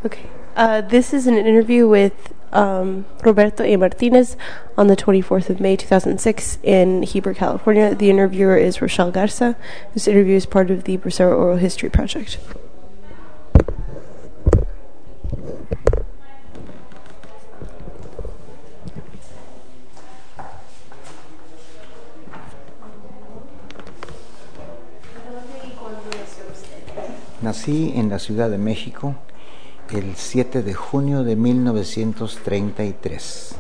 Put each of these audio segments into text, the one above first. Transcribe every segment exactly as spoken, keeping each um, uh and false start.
Okay. Uh, this is an interview with um, Roberto A. Martinez on the twenty-fourth of May, two thousand six in Heber, California. The interviewer is Rochelle Garza. This interview is part of the Bracero Oral History Project. Nací en la Ciudad de México el siete de junio de mil novecientos treinta y tres.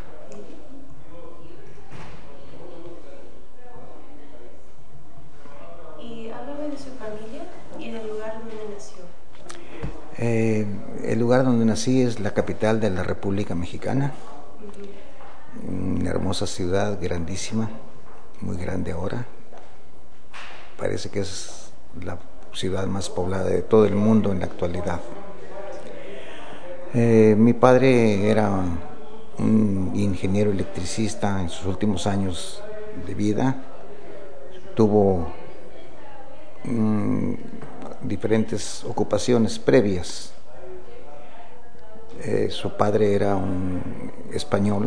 Y háblame de su familia y del lugar donde nació. Eh, el lugar donde nací es la capital de la República Mexicana. Uh-huh. Una hermosa ciudad, grandísima, muy grande ahora. Parece que es la ciudad más poblada de todo el mundo en la actualidad. Eh, mi padre era un ingeniero electricista en sus últimos años de vida. Tuvo mm, diferentes ocupaciones previas. Eh, su padre era un español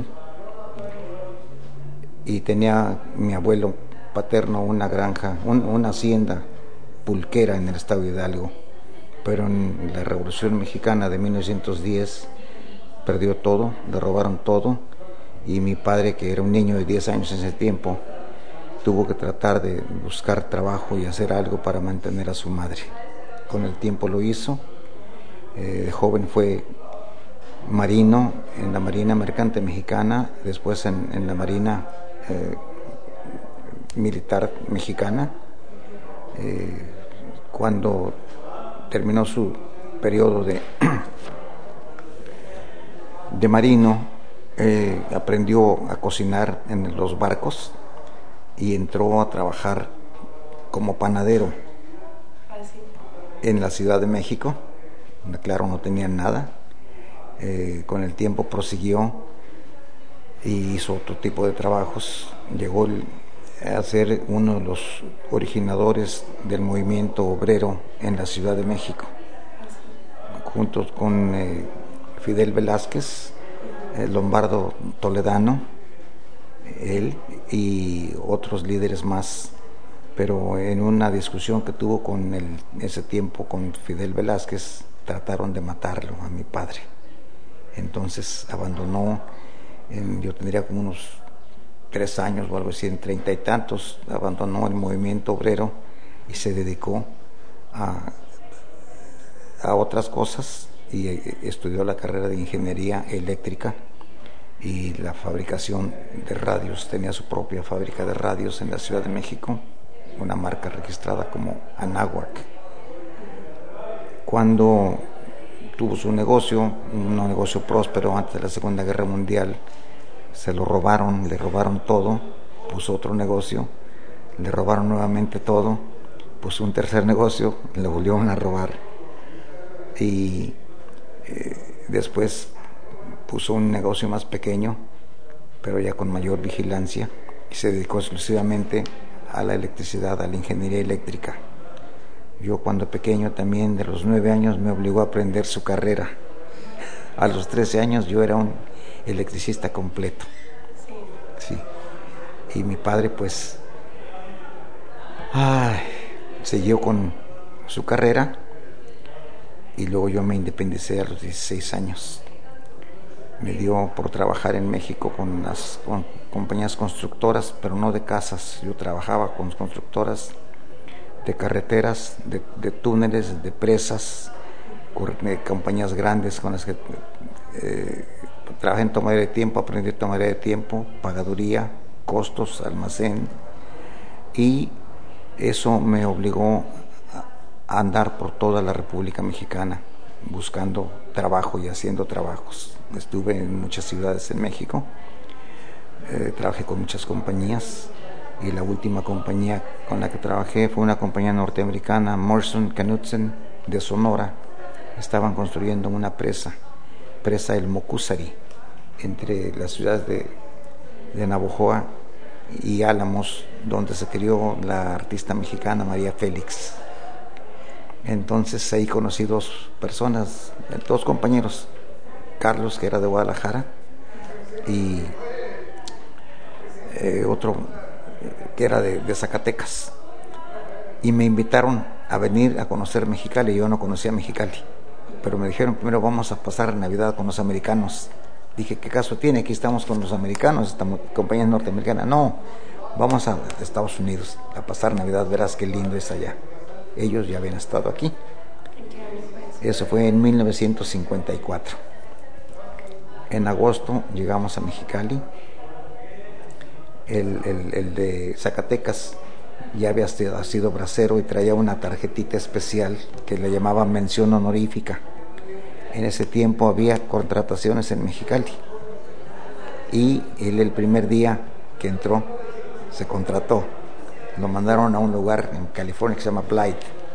y tenía mi abuelo paterno una granja, un, una hacienda pulquera en el estado de Hidalgo, pero en la Revolución Mexicana de mil novecientos diez perdió todo, le robaron todo, y mi padre, que era un niño de diez años en ese tiempo, tuvo que tratar de buscar trabajo y hacer algo para mantener a su madre. Con el tiempo lo hizo. Eh, de joven fue marino en la Marina Mercante Mexicana, después en, en la Marina eh, Militar Mexicana. Eh, cuando terminó su periodo de, de marino, eh, aprendió a cocinar en los barcos y entró a trabajar como panadero en la Ciudad de México. Claro, no tenía nada. Eh, con el tiempo prosiguió y hizo otro tipo de trabajos. Llegó el, a ser uno de los originadores del movimiento obrero en la Ciudad de México, junto con eh, Fidel Velázquez, eh, Lombardo Toledano, él y otros líderes más. Pero en una discusión que tuvo con el, ese tiempo con Fidel Velázquez, trataron de matarlo a mi padre. Entonces abandonó, en, yo tendría como unos tres años o algo así, en treinta y tantos, abandonó el movimiento obrero y se dedicó a, a otras cosas y estudió la carrera de ingeniería eléctrica y la fabricación de radios. Tenía su propia fábrica de radios en la Ciudad de México, una marca registrada como Anáhuac. Cuando tuvo su negocio, un negocio próspero antes de la Segunda Guerra Mundial, se lo robaron, le robaron todo, puso otro negocio, le robaron nuevamente todo, puso un tercer negocio, le volvieron a robar y eh, después puso un negocio más pequeño, pero ya con mayor vigilancia, y se dedicó exclusivamente a la electricidad, a la ingeniería eléctrica. Yo cuando pequeño también, de los nueve años, me obligó a aprender su carrera. A los trece años yo era un electricista completo. Sí. Y mi padre pues ay, siguió con su carrera y luego yo me independicé a los dieciséis años. Me dio por trabajar en México con las con compañías constructoras, pero no de casas. Yo trabajaba con constructoras de carreteras, de, de túneles, de presas, de compañías grandes con las que eh, trabajé en tomadera de tiempo, aprendí tomadera de tiempo, pagaduría, costos, almacén, y eso me obligó a andar por toda la República Mexicana buscando trabajo y haciendo trabajos. Estuve en muchas ciudades en México, eh, trabajé con muchas compañías y la última compañía con la que trabajé fue una compañía norteamericana, Morrison Knudsen, de Sonora. Estaban construyendo una presa, presa El Mocúzari, entre las ciudades de, de Navojoa y Álamos, donde se crió la artista mexicana María Félix. Entonces ahí conocí dos personas, dos compañeros, Carlos, que era de Guadalajara, y eh, otro que era de, de Zacatecas, y me invitaron a venir a conocer Mexicali. Yo no conocía Mexicali, pero me dijeron: primero vamos a pasar Navidad con los americanos. Dije: ¿qué caso tiene? Aquí estamos con los americanos, estamos compañías norteamericanas. No, vamos a Estados Unidos a pasar Navidad, verás qué lindo es allá. Ellos ya habían estado aquí. Eso fue en mil novecientos cincuenta y cuatro. En agosto llegamos a Mexicali. El, el, el de Zacatecas ya había sido, sido bracero y traía una tarjetita especial que le llamaban mención honorífica. En ese tiempo había contrataciones en Mexicali, y él, el primer día que entró, se contrató. Lo mandaron a un lugar en California que se llama Blythe.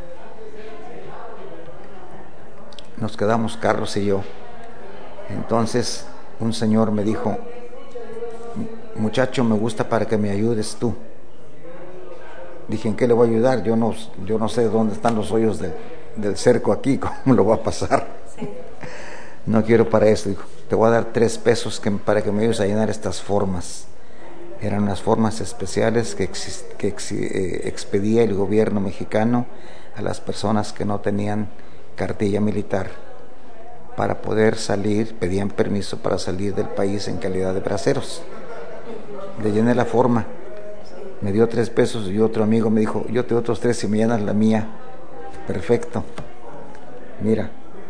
Nos quedamos Carlos y yo. Entonces un señor me dijo: muchacho, me gusta para que me ayudes tú. Dije: ¿en qué le voy a ayudar? Yo no, yo no sé dónde están los hoyos de, del cerco aquí, ¿cómo lo va a pasar? Sí. No quiero para eso. Dijo: te voy a dar tres pesos que, para que me ayudes a llenar estas formas. Eran unas formas especiales que, exist, que ex, eh, expedía el gobierno mexicano a las personas que no tenían cartilla militar para poder salir, pedían permiso para salir del país en calidad de braceros. Le llené la forma, me dio tres pesos, y otro amigo me dijo: yo te doy otros tres si me llenas la mía. Perfecto. Mira,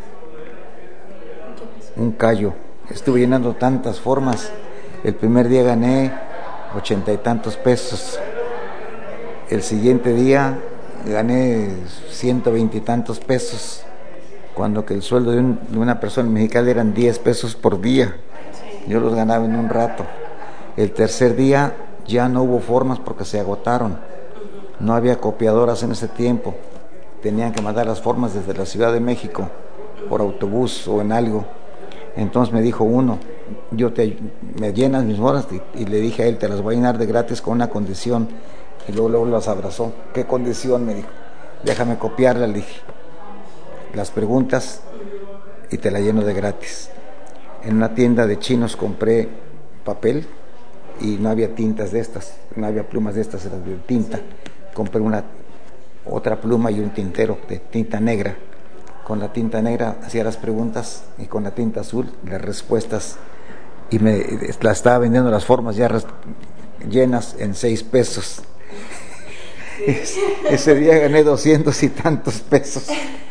un callo. Estuve llenando tantas formas. El primer día gané ochenta y tantos pesos. El siguiente día gané ciento veinte y tantos pesos, cuando que el sueldo de, un, de una persona mexicana eran diez pesos por día. Yo los ganaba en un rato. El tercer día ya no hubo formas porque se agotaron. No había copiadoras en ese tiempo. Tenían que mandar las formas desde la Ciudad de México por autobús o en algo. Entonces me dijo uno: yo te, me llenas mis formas, y, y le dije a él: te las voy a llenar de gratis con una condición. Y luego, luego las abrazó. ¿Qué condición? Me dijo. Déjame copiarla, le dije, las preguntas, y te la lleno de gratis. En una tienda de chinos compré papel y no había tintas de estas, no había plumas de estas, eran de tinta. Compré una otra pluma y un tintero de tinta negra. Con la tinta negra hacía las preguntas, y con la tinta azul las respuestas, y me la estaba vendiendo las formas ya res, llenas en seis pesos. Es, ese día gané doscientos y tantos pesos.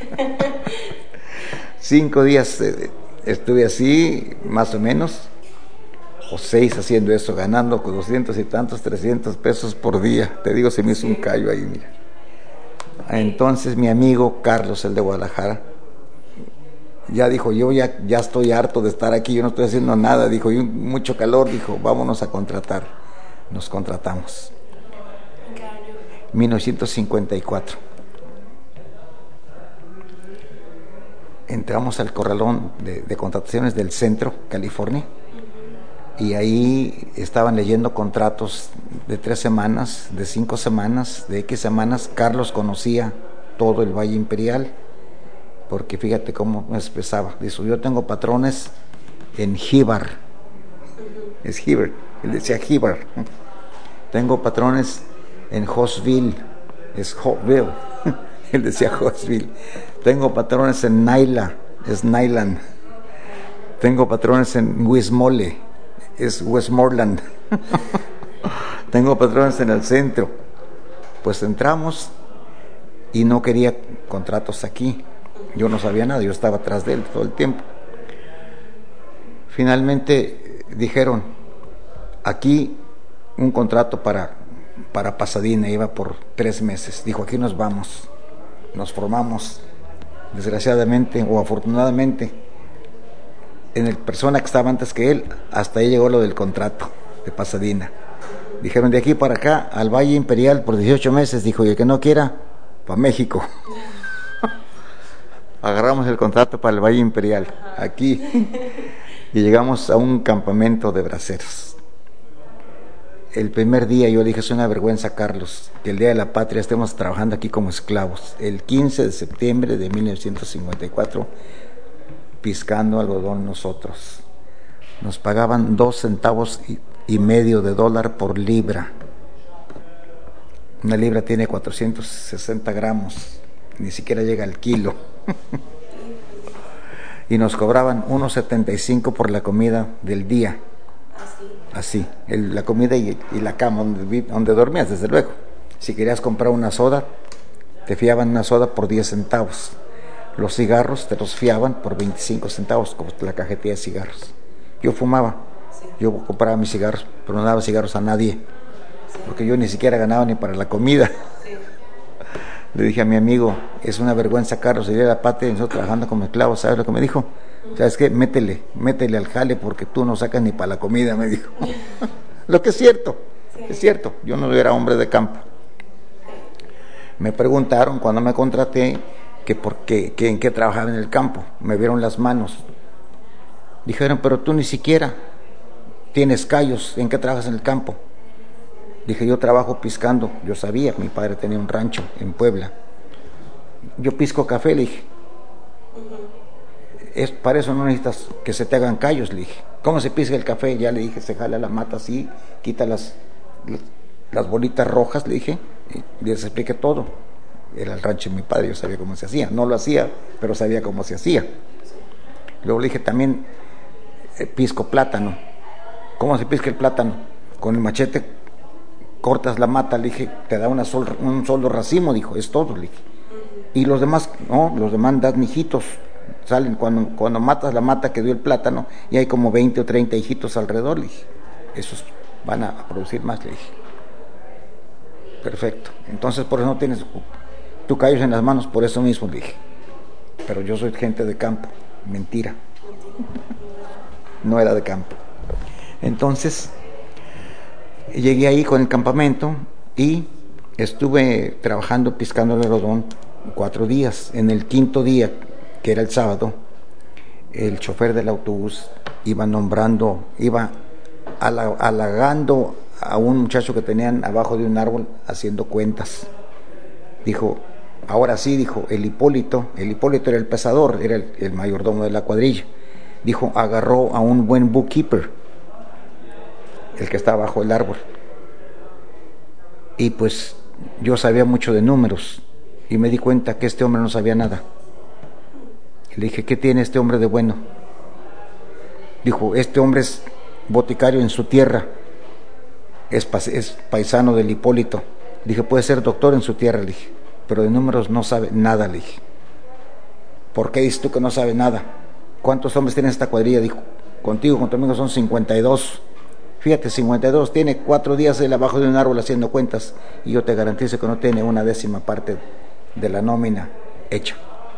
Cinco días eh, estuve así, más o menos, o seis haciendo eso, ganando con doscientos y tantos, trescientos pesos por día. Te digo, se me hizo un callo ahí, mira. Entonces mi amigo Carlos, el de Guadalajara, ya dijo: yo ya, ya estoy harto de estar aquí, yo no estoy haciendo nada. Dijo: y mucho calor. Dijo: vámonos a contratar. Nos contratamos. mil novecientos cincuenta y cuatro. Entramos al corralón de, de contrataciones del Centro, California, y ahí estaban leyendo contratos de tres semanas, de cinco semanas, de X semanas. Carlos conocía todo el Valle Imperial, porque fíjate cómo me expresaba. Dijo: yo tengo patrones en Jíbar. Es Jíbar, él decía Jíbar. Tengo patrones en Hosville, es Hopville, él decía Hosville. Tengo patrones en Naila, es Nyland. Tengo patrones en Wismole, es Westmoreland. Tengo patrones en el centro. Pues entramos, y no quería contratos aquí. Yo no sabía nada, yo estaba atrás de él todo el tiempo. Finalmente dijeron: aquí un contrato para para Pasadena, iba por tres meses. Dijo: aquí nos vamos. Nos formamos, desgraciadamente o afortunadamente, en el persona que estaba antes que él. Hasta ahí llegó lo del contrato de Pasadena. Dijeron: de aquí para acá, al Valle Imperial por dieciocho meses. Dijo: y el que no quiera, para México. Agarramos el contrato para el Valle Imperial, aquí, y llegamos a un campamento de braceros. el primer día yo le dije, es una vergüenza, Carlos, que el Día de la Patria estemos trabajando aquí como esclavos. El quince de septiembre de mil novecientos cincuenta y cuatro, piscando algodón nosotros. Nos pagaban dos centavos y, y medio de dólar por libra. Una libra tiene cuatrocientos sesenta gramos, ni siquiera llega al kilo. Y nos cobraban uno setenta y cinco por la comida del día. Así, el, la comida y, y la cama donde, donde dormías, desde luego. Si querías comprar una soda, te fiaban una soda por diez centavos. Los cigarros te los fiaban por veinticinco centavos, como la cajetilla de cigarros. Yo fumaba, yo compraba mis cigarros, pero no daba cigarros a nadie, porque yo ni siquiera ganaba ni para la comida. Le dije a mi amigo, es una vergüenza, Carlos, el Día de la Patria y nosotros trabajando como esclavos. ¿Sabes lo que me dijo? ¿Sabes qué? Métele, métele al jale porque tú no sacas ni para la comida, me dijo. Lo que es cierto, sí. Es cierto, yo no era hombre de campo. Me preguntaron cuando me contraté que por qué, que en qué trabajaba en el campo. Me vieron las manos. Dijeron, pero tú ni siquiera tienes callos, ¿en qué trabajas en el campo? Dije, yo trabajo piscando. Yo sabía, mi padre tenía un rancho en Puebla. Yo pisco café, le dije. Es, para eso no necesitas que se te hagan callos, le dije. ¿Cómo se pisca el café? Ya le dije, se jala la mata así, quita las, las, las bolitas rojas, le dije, y les expliqué todo. Era el rancho de mi padre, yo sabía cómo se hacía. No lo hacía, pero sabía cómo se hacía. Luego le dije, también eh, pisco plátano. ¿Cómo se pisca el plátano? Con el machete cortas la mata, le dije, te da una sol, un solo racimo, dijo, es todo, le dije. Y los demás, no, los demás dan hijitos. Salen cuando, cuando matas la mata que dio el plátano y hay como veinte o treinta hijitos alrededor, le dije, esos van a producir más, le dije. Perfecto, entonces por eso no tienes tu callos en las manos, por eso mismo, le dije. Pero yo soy gente de campo. Mentira, no era de campo. Entonces llegué ahí con el campamento y estuve trabajando piscando el algodón cuatro días. En el quinto día, que era el sábado, el chofer del autobús iba nombrando, iba halagando a un muchacho que tenían abajo de un árbol haciendo cuentas. Dijo, ahora sí, dijo, el Hipólito, el Hipólito era el pesador, era el, el mayordomo de la cuadrilla. Dijo, agarró a un buen bookkeeper, el que está bajo el árbol. Y pues yo sabía mucho de números y me di cuenta que este hombre no sabía nada. Le dije, ¿qué tiene este hombre de bueno? Dijo, este hombre es boticario en su tierra, es, es paisano del Hipólito. Dije, puede ser doctor en su tierra, le dije, pero de números no sabe nada, le dije. ¿Por qué dices tú que no sabe nada? ¿Cuántos hombres tiene esta cuadrilla? Dijo, contigo, con tu amigo son cincuenta y dos. Fíjate, cincuenta y dos, tiene cuatro días él abajo de un árbol haciendo cuentas y yo te garantizo que no tiene una décima parte de la nómina hecha.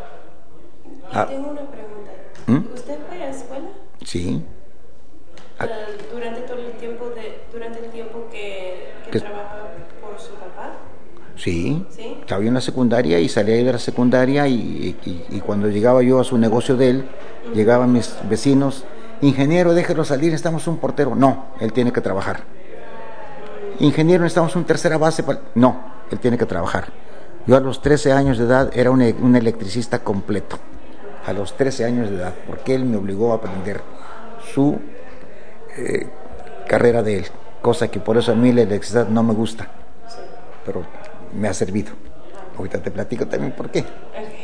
Ah. Tengo una pregunta. ¿Mm? ¿Usted fue a escuela? Sí. Uh, durante todo el tiempo de, durante el tiempo que, que trabaja por su papá. Sí. ¿Sí? Estaba yo en la secundaria y salía de la secundaria y, y, y cuando llegaba yo a su negocio de él, uh-huh. Llegaban mis vecinos, ingeniero, déjelo salir, necesitamos un portero. No, él tiene que trabajar. Ingeniero, necesitamos un tercera base. Para... No, él tiene que trabajar. Yo a los trece años de edad era un, un electricista completo. A los trece años de edad, porque él me obligó a aprender su eh, carrera de él, cosa que por eso a mí la electricidad no me gusta, pero me ha servido. Ahorita te platico también por qué.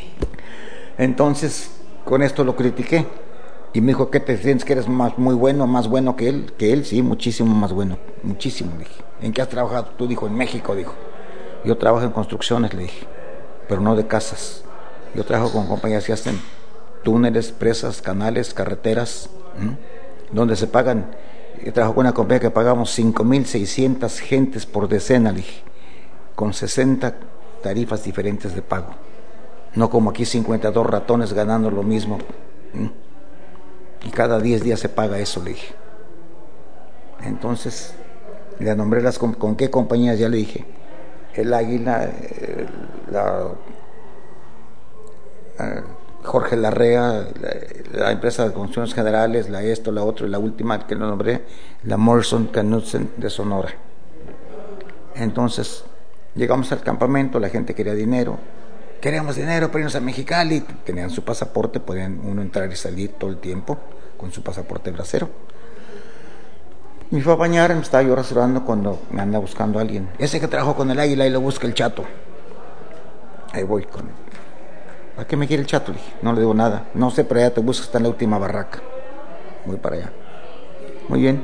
Entonces, con esto lo critiqué y me dijo, ¿qué te sientes que eres más muy bueno, más bueno que él? Que él, sí, muchísimo más bueno, muchísimo, le dije. ¿En qué has trabajado? Tú, dijo, en México, dijo. Yo trabajo en construcciones, le dije, pero no de casas. Yo trabajo con compañías que hacen túneles, presas, canales, carreteras, ¿m? Donde se pagan. Yo trabajo con una compañía que pagamos cinco mil seiscientas gentes por decena, le dije, con sesenta tarifas diferentes de pago. No como aquí cincuenta y dos ratones ganando lo mismo. ¿M? Y cada diez días se paga eso, le dije. Entonces, le nombré las con, con qué compañías, ya le dije. El Águila, eh, la... Eh, Jorge Larrea, la, la empresa de construcciones generales, la esto, la otra, la última que lo nombré, la Morrison Knudsen de Sonora. Entonces llegamos al campamento, la gente quería dinero, queríamos dinero para irnos a Mexicali, tenían su pasaporte, podían uno entrar y salir todo el tiempo con su pasaporte bracero. Me fue a bañar, me estaba yo rasurando cuando me anda buscando alguien. Ese que trabajó con el águila y lo busca el chato. Ahí voy con él. ¿Para qué me quiere el chato? Le dije, no le digo nada. No sé, pero allá te buscas, está en la última barraca. Voy para allá. Muy bien.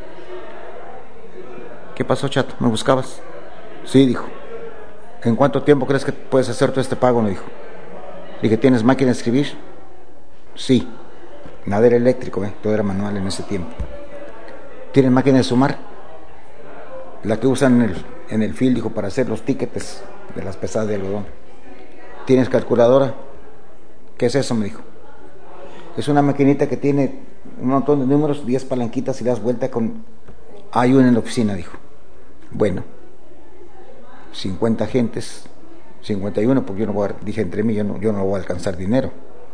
¿Qué pasó, chato? ¿Me buscabas? Sí, dijo. ¿En cuánto tiempo crees que puedes hacer todo este pago? Me dijo. Dije, ¿tienes máquina de escribir? Sí. Nada era eléctrico, ¿eh? Todo era manual en ese tiempo. ¿Tienes máquina de sumar? La que usan en el, en el field, dijo, para hacer los tickets de las pesadas de algodón. ¿Tienes calculadora? ¿Qué es eso? Me dijo. Es una maquinita que tiene un montón de números, diez palanquitas y das vuelta con... Hay una en la oficina, dijo. Bueno, cincuenta gentes, cincuenta y uno, porque yo no voy a, dije entre mí, yo no, yo no voy a alcanzar dinero.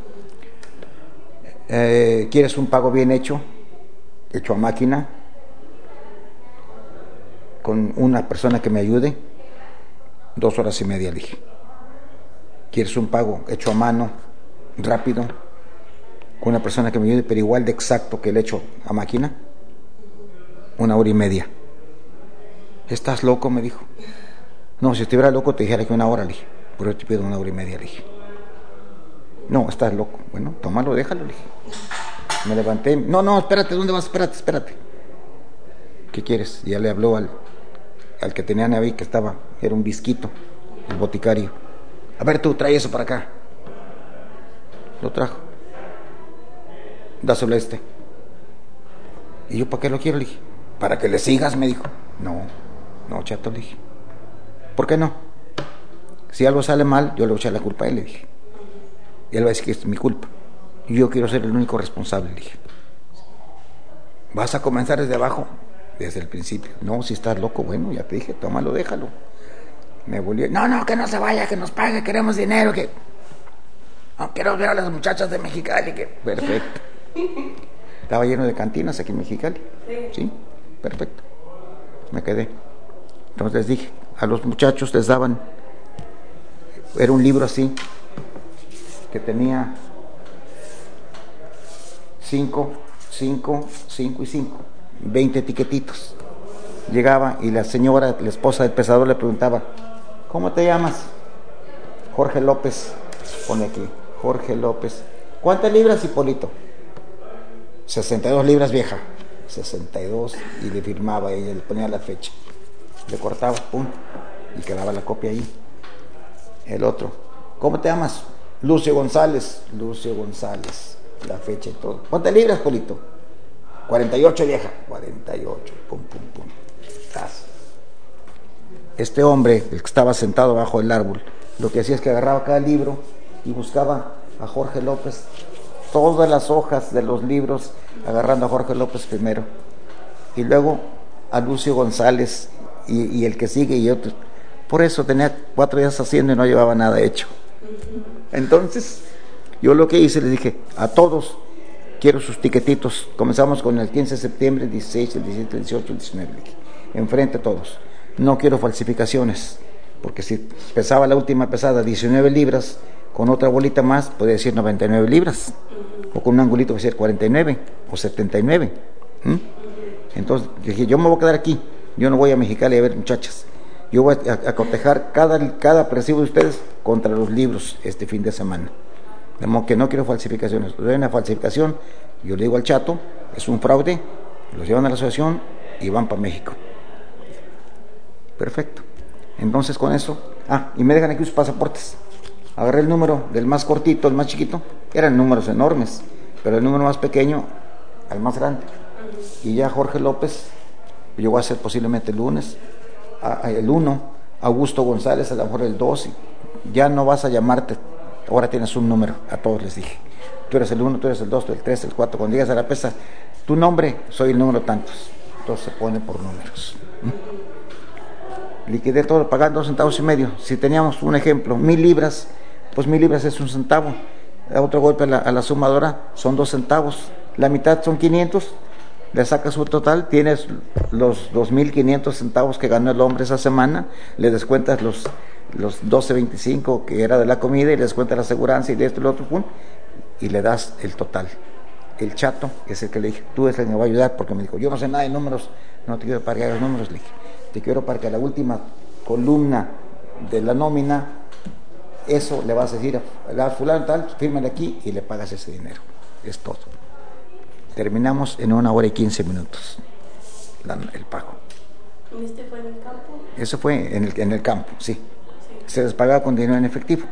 Eh, ¿Quieres un pago bien hecho? Hecho a máquina, con una persona que me ayude, dos horas y media, le dije. ¿Quieres un pago hecho a mano, rápido, con una persona que me ayude, pero igual de exacto que el hecho a máquina? Una hora y media. ¿Estás loco? Me dijo. No, si estuviera loco te dijera que una hora, le dije. Pero yo te pido una hora y media, le dije. No, estás loco. Bueno, tómalo, déjalo, le dije. Me levanté. No, no, espérate, ¿dónde vas? Espérate, espérate. ¿Qué quieres? Y ya le habló al, al que tenían ahí, que estaba, era un visquito, el boticario. A ver tú, trae eso para acá. Lo trajo. Dáselo a este. ¿Y yo para qué lo quiero? Le dije. Para que le sigas, me dijo. No, no, chato, le dije. ¿Por qué no? Si algo sale mal, yo le voy a echar la culpa a él, le dije. Y él va a decir que es mi culpa. Y yo quiero ser el único responsable, le dije. ¿Vas a comenzar desde abajo? Desde el principio. No, si estás loco, bueno, ya te dije, tómalo, déjalo. Me volvió, no, no, que no se vaya, que nos pague, queremos dinero, que... No, quiero ver a las muchachas de Mexicali, que... Perfecto. Estaba lleno de cantinas aquí en Mexicali. Sí, perfecto. Me quedé. Entonces les dije, a los muchachos les daban... Era un libro así, que tenía cinco, cinco, cinco y cinco, veinte etiquetitos. Llegaba y la señora, la esposa del pesador, le preguntaba, ¿cómo te llamas? Jorge López, pone aquí, Jorge López. ¿Cuántas libras, Hipólito? sesenta y dos libras, vieja. sesenta y dos, y le firmaba ella, le ponía la fecha. Le cortaba, pum, y quedaba la copia ahí. El otro, ¿cómo te llamas? Lucio González. Lucio González, la fecha y todo. ¿Cuántas libras, Polito? cuarenta y ocho, vieja. cuarenta y ocho, pum, pum, pum. Estás. Este hombre, el que estaba sentado bajo el árbol, lo que hacía es que agarraba cada libro y buscaba a Jorge López, todas las hojas de los libros, agarrando a Jorge López primero, y luego a Lucio González, y, y el que sigue y otros. Por eso tenía cuatro días haciendo y no llevaba nada hecho. Entonces, yo lo que hice, les dije, a todos, quiero sus tiquetitos. Comenzamos con el quince de septiembre, el dieciséis, el diecisiete, el dieciocho, el diecinueve. Le dije, enfrente a todos. No quiero falsificaciones, porque si pesaba la última pesada diecinueve libras, con otra bolita más, podía decir noventa y nueve libras. O con un angulito podía decir cuarenta y nueve o setenta y nueve. ¿Mm? Entonces, dije, yo me voy a quedar aquí. Yo no voy a Mexicali a ver muchachas. Yo voy a, a cotejar cada, cada recibo de ustedes contra los libros este fin de semana. De modo que no quiero falsificaciones. Si hay una falsificación, yo le digo al chato, es un fraude, los llevan a la asociación y van para México. Perfecto. Entonces con eso, ah, y me dejan aquí sus pasaportes. Agarré el número del más cortito, el más chiquito, eran números enormes, pero el número más pequeño al más grande. Y ya Jorge López, yo voy a hacer posiblemente el lunes, el uno, Augusto González, a lo mejor el dos, ya no vas a llamarte, ahora tienes un número, a todos les dije, tú eres el uno, tú eres el dos, tú el tres, el cuatro, cuando llegas a la pesa, tu nombre, soy el número tantos, entonces se pone por números. ¿Mm? Liquidé todo, pagando dos centavos y medio. Si teníamos un ejemplo, mil libras, pues mil libras es un centavo, a otro golpe a la, a la sumadora son dos centavos, la mitad son quinientos, le sacas su total, tienes los dos mil quinientos centavos que ganó el hombre esa semana, le descuentas los, los doce veinticinco que era de la comida y le descuentas la aseguranza y de esto y lo otro, pum, y le das el total. El chato, que es el que le dije, tú es el que me va a ayudar, porque me dijo, yo no sé nada de números, no te quiero para que hagas números, le dije, te quiero para que a la última columna de la nómina, eso le vas a decir a fulano tal, fírmale aquí y le pagas ese dinero, es todo. Terminamos en una hora y quince minutos la, el pago. ¿Y este fue en el campo? Eso fue en el, en el campo, sí. sí. Se les pagaba con dinero en efectivo.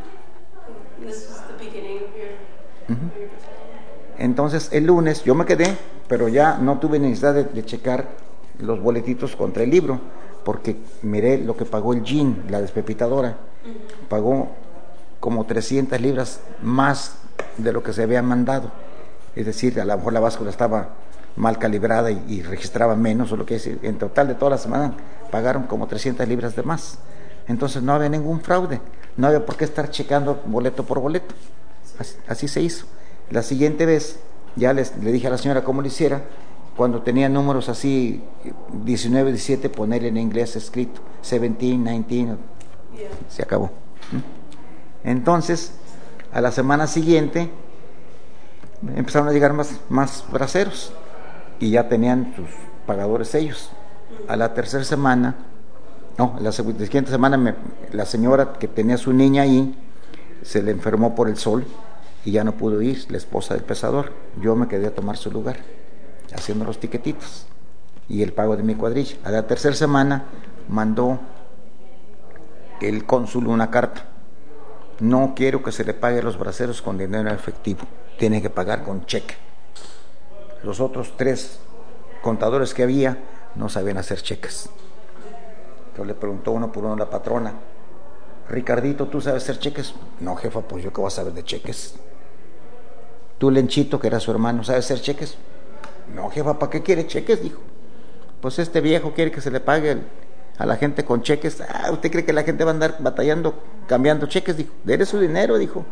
Uh-huh. Entonces el lunes yo me quedé, pero ya no tuve necesidad de, de checar los boletitos contra el libro, porque miré lo que pagó el Jean, la despepitadora. Uh-huh. Pagó como trescientas libras más de lo que se había mandado. Es decir, a lo mejor la báscula estaba mal calibrada y, y registraba menos, o lo que es, en total de toda la semana pagaron como trescientas libras de más. Entonces no había ningún fraude, no había por qué estar checando boleto por boleto. Así, así se hizo. La siguiente vez ya les, le dije a la señora cómo lo hiciera, cuando tenía números así, diecinueve, diecisiete, ponerle en inglés escrito, diecisiete, diecinueve, se acabó. Entonces, a la semana siguiente, empezaron a llegar más, más braceros y ya tenían sus pagadores ellos. A la tercera semana, no, la siguiente semana me, la señora que tenía su niña ahí se le enfermó por el sol y ya no pudo ir, la esposa del pesador. Yo me quedé a tomar su lugar haciendo los tiquetitos y el pago de mi cuadrilla. A la tercera semana mandó el cónsul una carta: no quiero que se le pague a los braceros con dinero en efectivo, tiene que pagar con cheque. Los otros tres contadores que había no sabían hacer cheques. Entonces le preguntó uno por uno a la patrona: Ricardito, ¿tú sabes hacer cheques? No, jefa, pues yo qué voy a saber de cheques. ¿Tú, Lenchito, que era su hermano, sabes hacer cheques? No, jefa, ¿para qué quiere cheques? Dijo. Pues este viejo quiere que se le pague el, a la gente con cheques. Ah, ¿usted cree que la gente va a andar batallando, cambiando cheques? Dijo, dele su dinero, dijo.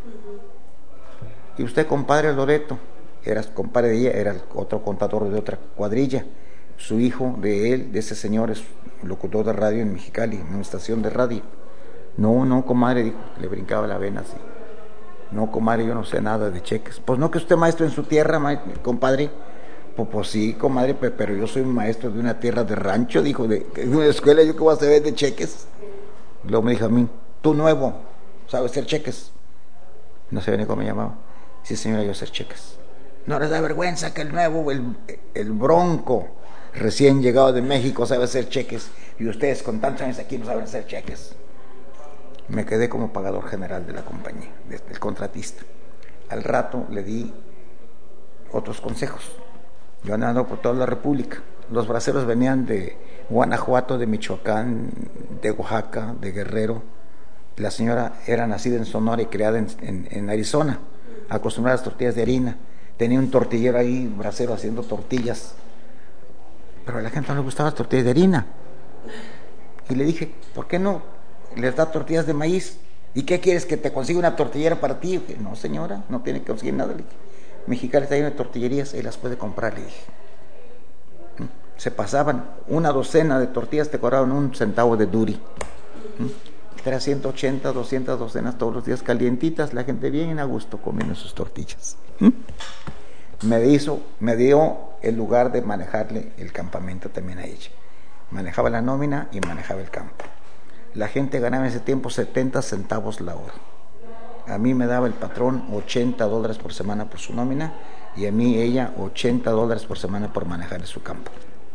Y usted, compadre Loreto, era compadre de ella, era el otro contador de otra cuadrilla. Su hijo de él, de ese señor, es locutor de radio en Mexicali, en una estación de radio. No, no, comadre, dijo, le brincaba la vena así. No, comadre, yo no sé nada de cheques. Pues no, que usted maestro en su tierra, maestro, compadre. Pues, pues sí, comadre, pero yo soy un maestro de una tierra de rancho, dijo, de, de una escuela, ¿yo qué voy a saber de cheques? Luego me dijo a mí, tú nuevo, ¿sabes hacer cheques? No sé ni cómo me llamaba. Sí, señora, yo sé hacer cheques. No les da vergüenza que el nuevo, el, el bronco, recién llegado de México, sabe hacer cheques, y ustedes con tantos años aquí no saben hacer cheques. Me quedé como pagador general de la compañía, del contratista. Al rato le di otros consejos. Yo andaba por toda la República. Los braceros venían de Guanajuato, de Michoacán, de Oaxaca, de Guerrero. La señora era nacida en Sonora y criada en, en, en Arizona, acostumbrada a las tortillas de harina. Tenía un tortillero ahí, bracero, haciendo tortillas. Pero a la gente no le gustaban las tortillas de harina. Y le dije, ¿por qué no les da tortillas de maíz? ¿Y qué quieres, que te consiga una tortillera para ti? Dije, no, señora, no tiene que conseguir nada. Le dije, Mexicali está lleno de tortillerías, ahí las puede comprar, le dije. Se pasaban una docena de tortillas, te cobraban un centavo de duri. Era ciento ochenta, doscientas docenas todos los días, calientitas, la gente bien a gusto comiendo sus tortillas. Me hizo, me dio el lugar de manejarle el campamento también a ella. Manejaba la nómina y manejaba el campo. La gente ganaba en ese tiempo setenta centavos la hora. A mí me daba el patrón ochenta dólares por semana por su nómina, y a mí ella ochenta dólares por semana por manejar su campo.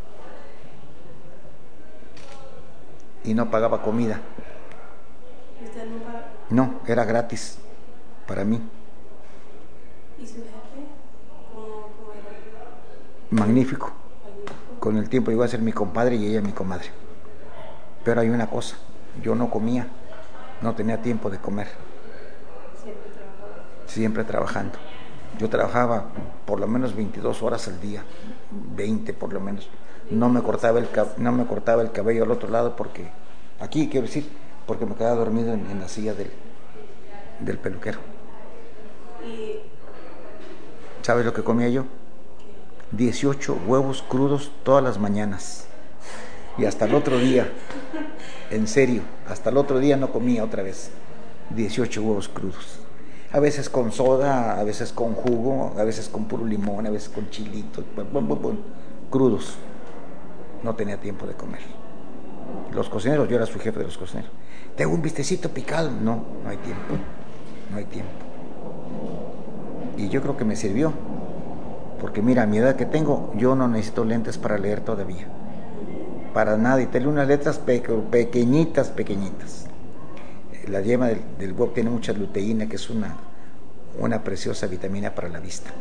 Y no pagaba comida. ¿Usted no paga? No, era gratis para mí. ¿Y su jefe? ¿Cómo, cómo era? Magnífico. Con el tiempo llegó a ser mi compadre y ella mi comadre. Pero hay una cosa, yo no comía, no tenía tiempo de comer. Siempre trabajaba. Siempre trabajando. Yo trabajaba por lo menos veintidós horas al día, veinte por lo menos. No me cortaba el no me cortaba el cabello al otro lado, porque aquí quiero decir, porque me quedaba dormido en, en la silla del, del peluquero. ¿Y ¿Sabes lo que comía yo? dieciocho huevos crudos todas las mañanas. Y hasta el otro día, en serio, hasta el otro día no comía otra vez. dieciocho huevos crudos. A veces con soda, a veces con jugo, a veces con puro limón, a veces con chilitos, crudos. No tenía tiempo de comer. Los cocineros, yo era su jefe de los cocineros. ¿Te hago un bistecito picado? No, no hay tiempo. No hay tiempo. Y yo creo que me sirvió. Porque mira, a mi edad que tengo, yo no necesito lentes para leer todavía. Para nada. Y tengo unas letras pe- pequeñitas, pequeñitas. La yema del, del huevo tiene mucha luteína, que es una, una preciosa vitamina para la vista.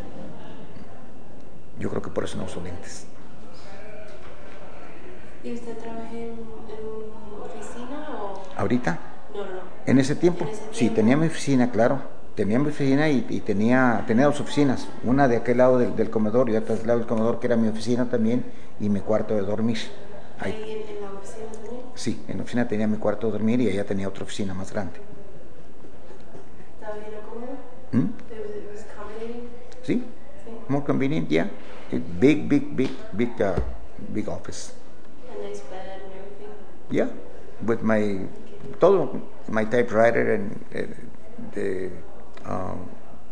Yo creo que por eso no uso lentes. ¿Y usted trabaja en, en oficina o...? ¿Ahorita? No, no. ¿En ese tiempo? ¿En ese Sí, tiempo? tenía mi oficina, claro. Tenía mi oficina y, y tenía, tenía dos oficinas. Una de aquel lado del, del comedor y otra del lado del comedor, que era mi oficina también, y mi cuarto de dormir. Ahí. ¿Ahí en, en la oficina también? Sí, en la oficina tenía mi cuarto de dormir y allá tenía otra oficina más grande. ¿Estaba bien acomodado? ¿Mm? It was, it was accommodating? ¿Sí? Sí. More convenient, yeah. Big, big, big, big, uh, big office. A nice bed and everything? Yeah, with my, todo, my typewriter and uh, the um,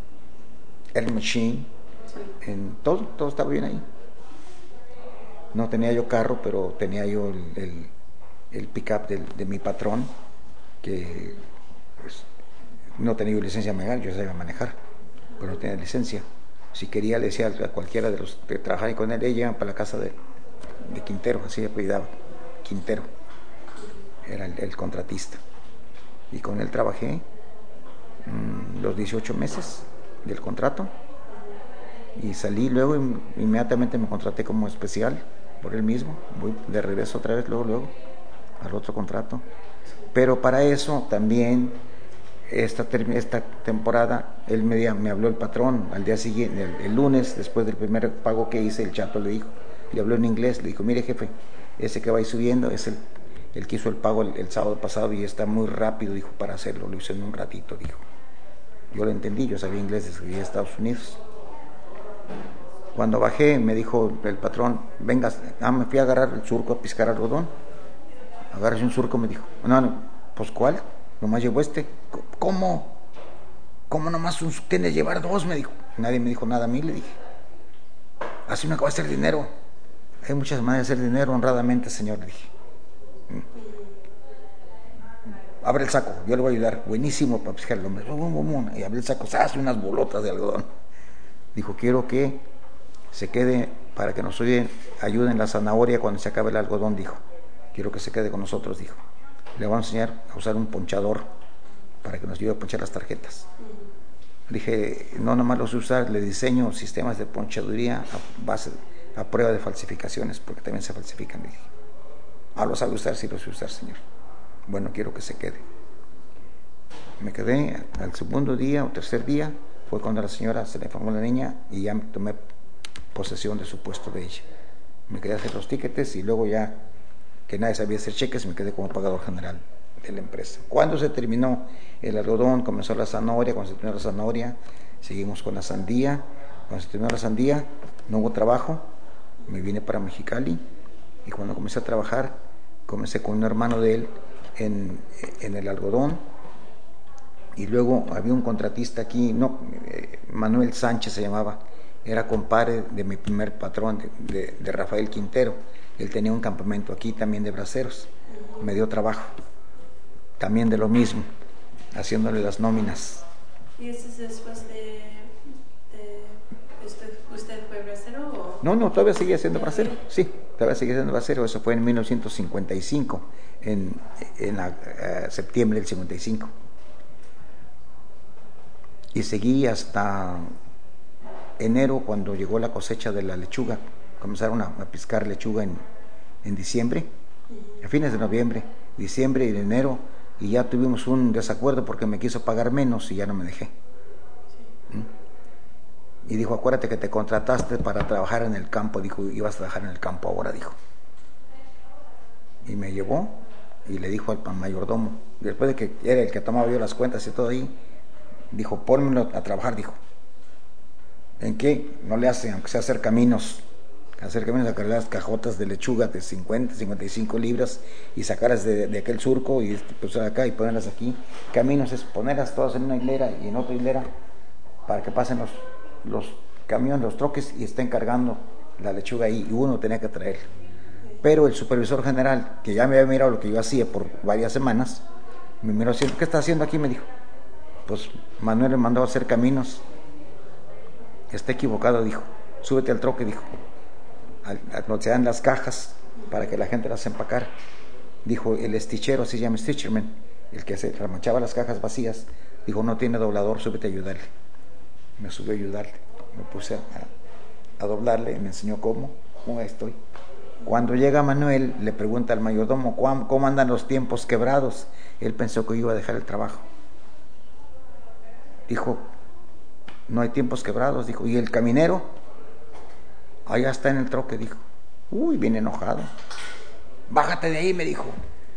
air machine, Sí. en todo, todo estaba bien ahí. No tenía yo carro, pero tenía yo el, el, el pick-up de, de mi patrón, que pues, no tenía yo licencia legal, yo sabía manejar, pero no tenía licencia. Si quería, le decía a cualquiera de los que trabajaban con él, ellos llegan para la casa de, de Quintero, así se apellidaba, Quintero, era el, el contratista. Y con él trabajé mmm, los dieciocho meses del contrato, y salí luego, inmediatamente me contraté como especial por él mismo, voy de regreso otra vez, luego, luego, al otro contrato. Pero para eso también, esta, esta temporada, él me, me habló el patrón al día siguiente, el, el lunes, después del primer pago que hice, el chato le dijo, le habló en inglés, le dijo, mire jefe, ese que va ahí subiendo es el, el que hizo el pago el, el sábado pasado y está muy rápido, dijo, para hacerlo, lo hizo en un ratito, dijo. Yo lo entendí, yo sabía inglés desde que vivía en Estados Unidos. Cuando bajé, me dijo el patrón, venga, ah, me fui a agarrar el surco a piscar algodón. Agarré un surco, me dijo. No, no, pues ¿cuál? Nomás llevo este. ¿Cómo? ¿Cómo nomás un, tienes que llevar dos? Me dijo. Nadie me dijo nada a mí, le dije. Así me acabo de hacer dinero. Hay muchas maneras de hacer dinero honradamente, señor, le dije. Abre el saco, yo le voy a ayudar. Buenísimo para piscar el hombre. Y abre el saco, se hace unas bolotas de algodón. Dijo, quiero que se quede para que nos ayuden la zanahoria cuando se acabe el algodón, dijo. Quiero que se quede con nosotros, dijo. Le vamos a enseñar a usar un ponchador para que nos ayude a ponchar las tarjetas. Uh-huh. Dije, no nomás los usar, le diseño sistemas de ponchaduría a base, a prueba de falsificaciones, porque también se falsifican, le dije. Ah, ¿lo sabe usar? Sí, lo sé usar, señor. Bueno, quiero que se quede. Me quedé al segundo día o tercer día, fue cuando a la señora se le informó a la niña y ya tomé posesión de su puesto de ella. Me quedé a hacer los tickets y luego ya que nadie sabía hacer cheques, me quedé como pagador general de la empresa. Cuando se terminó el algodón, comenzó la zanahoria. Cuando se terminó la zanahoria, seguimos con la sandía. Cuando se terminó la sandía, no hubo trabajo, me vine para Mexicali y cuando comencé a trabajar, comencé con un hermano de él en, en el algodón. Y luego había un contratista aquí, no, eh, Manuel Sánchez se llamaba, era compadre de mi primer patrón, de, de, de Rafael Quintero. Él tenía un campamento aquí también de braceros, me dio trabajo, también de lo mismo, haciéndole las nóminas. ¿Y eso es después de, de usted, usted fue bracero o...? No, no, todavía seguía siendo bracero, sí, todavía seguía siendo bracero, eso fue en mil novecientos cincuenta y cinco, en, en la, uh, septiembre del cincuenta y cinco. Y seguí hasta enero, cuando llegó la cosecha de la lechuga. Comenzaron a, a piscar lechuga en, en diciembre, a fines de noviembre, diciembre y enero, y ya tuvimos un desacuerdo porque me quiso pagar menos y ya no me dejé. ¿Mm? Y dijo, acuérdate que te contrataste para trabajar en el campo, dijo, ibas a trabajar en el campo ahora, dijo. Y me llevó y le dijo al mayordomo, después de que era el que tomaba yo las cuentas y todo ahí, dijo, pónmelo a trabajar, dijo. ¿En qué? No le hace, aunque sea hacer caminos. hacer caminos, a cargar las cajotas de lechuga de cincuenta, cincuenta y cinco libras y sacarlas de, de aquel surco y pues acá y ponerlas aquí. Caminos es ponerlas todas en una hilera y en otra hilera para que pasen los, los camiones, los troques y estén cargando la lechuga ahí y uno tenía que traer. Pero el supervisor general, que ya me había mirado lo que yo hacía por varias semanas, me miró diciendo, ¿qué está haciendo aquí? Me dijo, pues Manuel le mandó a hacer caminos. Está equivocado, dijo. Súbete al troque, dijo. Donde se dan las cajas para que la gente las empacara. Dijo, el stichero, así se llama stitcherman, el que se remachaba las cajas vacías, dijo, no tiene doblador, súbete a ayudarle. Me subí a ayudarle, me puse a, a doblarle y me enseñó cómo, cómo estoy. Cuando llega Manuel, le pregunta al mayordomo, ¿cómo andan los tiempos quebrados? Él pensó que iba a dejar el trabajo. Dijo, no hay tiempos quebrados, dijo, ¿y el caminero? Allá está en el troque, dijo. Uy, bien enojado. Bájate de ahí, me dijo.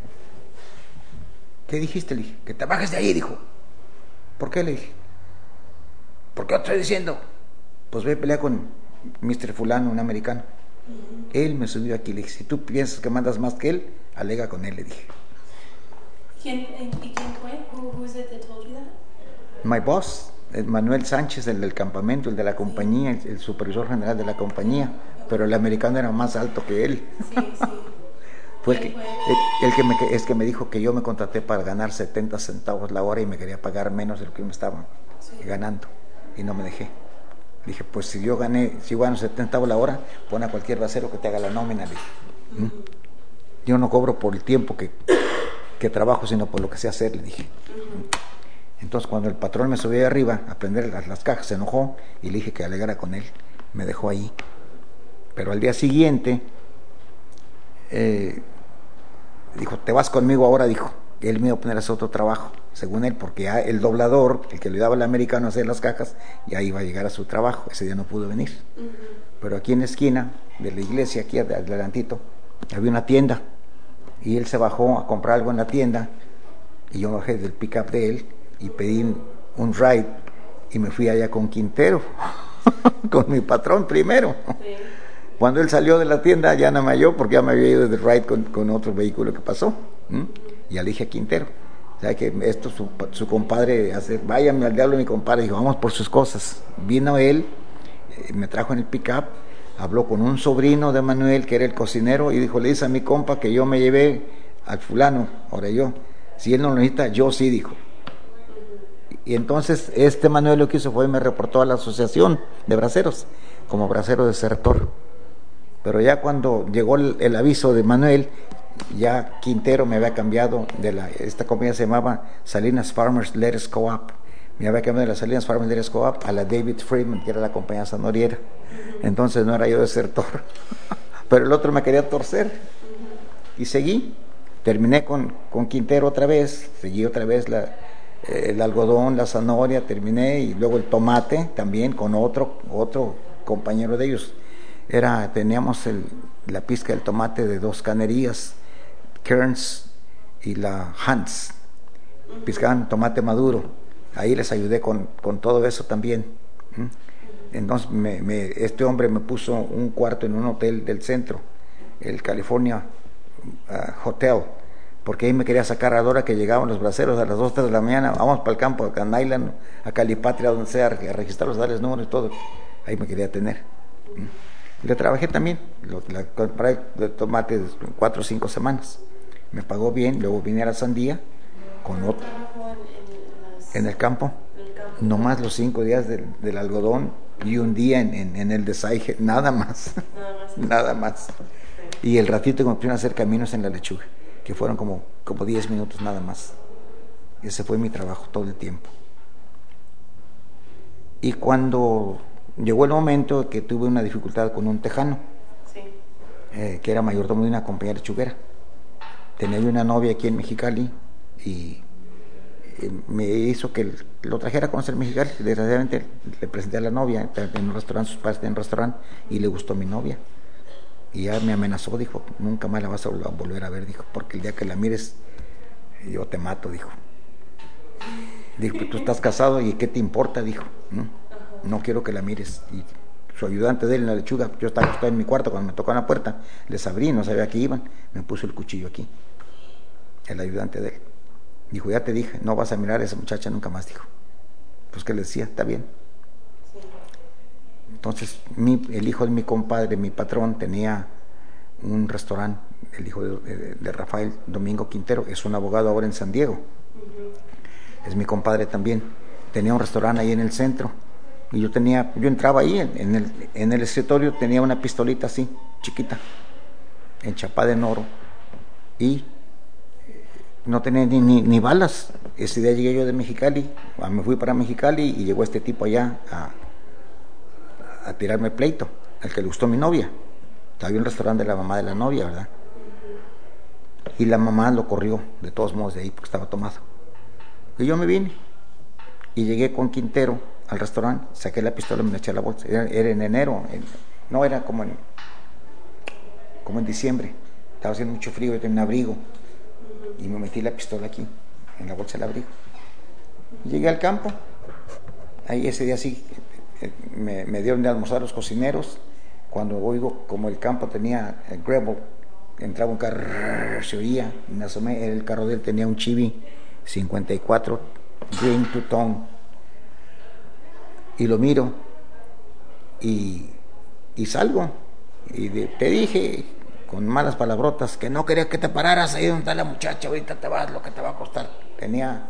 ¿Qué dijiste? Le dije, que te bajes de ahí, dijo. ¿Por qué? Le dije. ¿Por qué lo estoy diciendo? Pues ve a pelear con mister Fulano, un americano. Uh-huh. Él me subió aquí, le dije, si tú piensas que mandas más que él, alega con él, le dije. ¿Quién, y quién fue? Who, who is it that told you that? My boss, Manuel Sánchez, el del campamento, el de la compañía, el, el supervisor general de la compañía, pero el americano era más alto que él. Sí, sí. Fue el que, el, el que me, es que me dijo que yo me contraté para ganar setenta centavos la hora y me quería pagar menos de lo que me estaban sí. ganando y no me dejé. Dije, pues si yo gané, si gano setenta centavos la hora, pon a cualquier bracero que te haga la nómina. Le dije, ¿Mm? uh-huh. Yo no cobro por el tiempo que, que trabajo, sino por lo que sé hacer, le dije. Uh-huh. Entonces cuando el patrón me subió de arriba a prender las, las cajas, se enojó y le dije que alegara con él, me dejó ahí. Pero al día siguiente eh, dijo, te vas conmigo ahora, dijo. Él me iba a poner a hacer otro trabajo, según él, porque ya el doblador, el que le daba al americano a hacer las cajas, ya iba a llegar a su trabajo. Ese día no pudo venir. Uh-huh. Pero aquí en la esquina de la iglesia, aquí adelantito, había una tienda y él se bajó a comprar algo en la tienda y yo bajé del pick-up de él y pedí un ride y me fui allá con Quintero, con mi patrón primero. Sí. Cuando él salió de la tienda ya no me halló porque ya me había ido de ride con, con otro vehículo que pasó. ¿Mm? Y ya le dije a Quintero, o sea que esto su, su compadre hace, váyame al diablo mi compadre, dijo, vamos por sus cosas. Vino él, eh, me trajo en el pick-up, habló con un sobrino de Manuel que era el cocinero y dijo, le dice a mi compa que yo me llevé al fulano, ahora yo, si él no lo necesita, yo sí, dijo. Y entonces este Manuel lo que hizo fue me reportó a la asociación de braceros como bracero desertor. Pero ya cuando llegó el, el aviso de Manuel, ya Quintero me había cambiado de la, esta compañía se llamaba Salinas Farmers Letters Co-op, me había cambiado de la Salinas Farmers Letters Co-op a la David Freeman, que era la compañía sanoriera. Entonces no era yo desertor, pero el otro me quería torcer y seguí. Terminé con, con Quintero otra vez, seguí otra vez la el algodón, la zanahoria, terminé, y luego el tomate también con otro otro compañero de ellos. Era teníamos el, la pizca del tomate de dos canerías, Kearns y la Hans, piscaban tomate maduro. Ahí les ayudé con, con todo eso también. Entonces me, me, este hombre me puso un cuarto en un hotel del centro, el California uh, Hotel, porque ahí me quería sacar a la hora que llegaban los braceros a las dos, tres de la mañana, vamos para el campo, a Canailan, a Calipatria, donde sea, a registrarlos, darles números y todo. Ahí me quería tener. Le trabajé también, lo, la compré de tomate cuatro o cinco semanas. Me pagó bien, luego vine a la sandía con otro. En el campo, nomás los cinco días del, del algodón y un día en, en, en el desaige, nada más, nada más. Nada más. Y el ratito que me pusieron a hacer caminos en la lechuga, que fueron como, como diez minutos nada más. Ese fue mi trabajo todo el tiempo. Y cuando llegó el momento que tuve una dificultad con un tejano, sí. eh, que era mayordomo de una compañía lechuguera. Tenía una novia aquí en Mexicali y eh, me hizo que lo trajera a conocer Mexicali. Desgraciadamente le presenté a la novia en un restaurante, sus padres en un restaurante, y le gustó mi novia. Y ya me amenazó, dijo, nunca más la vas a volver a ver, dijo, porque el día que la mires, yo te mato, dijo. Dijo, pues tú estás casado y ¿qué te importa? Dijo, no, no quiero que la mires. Y su ayudante de él en la lechuga. Yo estaba acostado en mi cuarto cuando me tocó la puerta, les abrí, no sabía que iban, me puso el cuchillo aquí, el ayudante de él. Dijo, ya te dije, no vas a mirar a esa muchacha nunca más, dijo. Pues que le decía, está bien. Entonces, mi, el hijo de mi compadre, mi patrón, tenía un restaurante, el hijo de, de, de Rafael Domingo Quintero, es un abogado ahora en San Diego. Uh-huh. Es mi compadre también. Tenía un restaurante ahí en el centro. Y yo tenía, yo entraba ahí, en, en, el, en el escritorio tenía una pistolita así, chiquita, enchapada en oro. Y no tenía ni, ni, ni balas. Ese día llegué yo de Mexicali, me fui para Mexicali y llegó este tipo allá a, a tirarme pleito, al que le gustó mi novia. Había un restaurante de la mamá de la novia, ¿verdad? Y la mamá lo corrió, de todos modos, de ahí, porque estaba tomado. Y yo me vine, y llegué con Quintero al restaurante, saqué la pistola y me eché a la bolsa. Era, era en enero, en, no era como en, como en diciembre. Estaba haciendo mucho frío, yo tenía un abrigo, y me metí la pistola aquí, en la bolsa del abrigo. Y llegué al campo, ahí ese día sí, me, me dieron de almorzar los cocineros. Cuando oigo como el campo tenía el gravel, entraba un carro, se oía, me asomé, el carro de él tenía un Chevy cincuenta y cuatro Green Two-Tone, y lo miro y, y salgo y de, te dije con malas palabrotas que no quería que te pararas ahí donde está la muchacha, ahorita te vas, lo que te va a costar. Tenía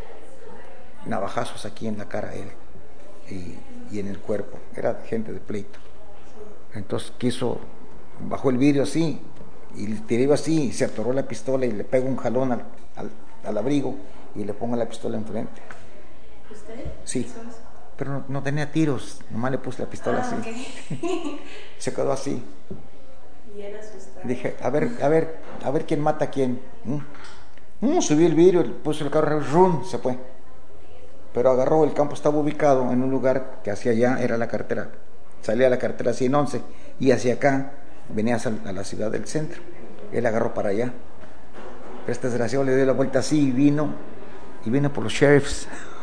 navajazos aquí en la cara él y, y en el cuerpo, era gente de pleito. Entonces quiso, bajó el vidrio así y le tiré así y se atoró la pistola y le pego un jalón al, al, al abrigo y le pongo la pistola enfrente. ¿Usted? Sí, pero no, no tenía tiros, nomás le puse la pistola ah, así. Okay. Se quedó así. Bien asustado. Dije, a ver, a ver, a ver quién mata a quién. ¿Mm? Mm, subí el vidrio, puso el carro, rum, se fue. Pero agarró, el campo estaba ubicado en un lugar que hacia allá era la carretera. Salía a la carretera cien once y hacia acá venías a, a la ciudad del centro. Él agarró para allá. Pero este desgraciado le dio la vuelta así y vino, y vino por los sheriffs.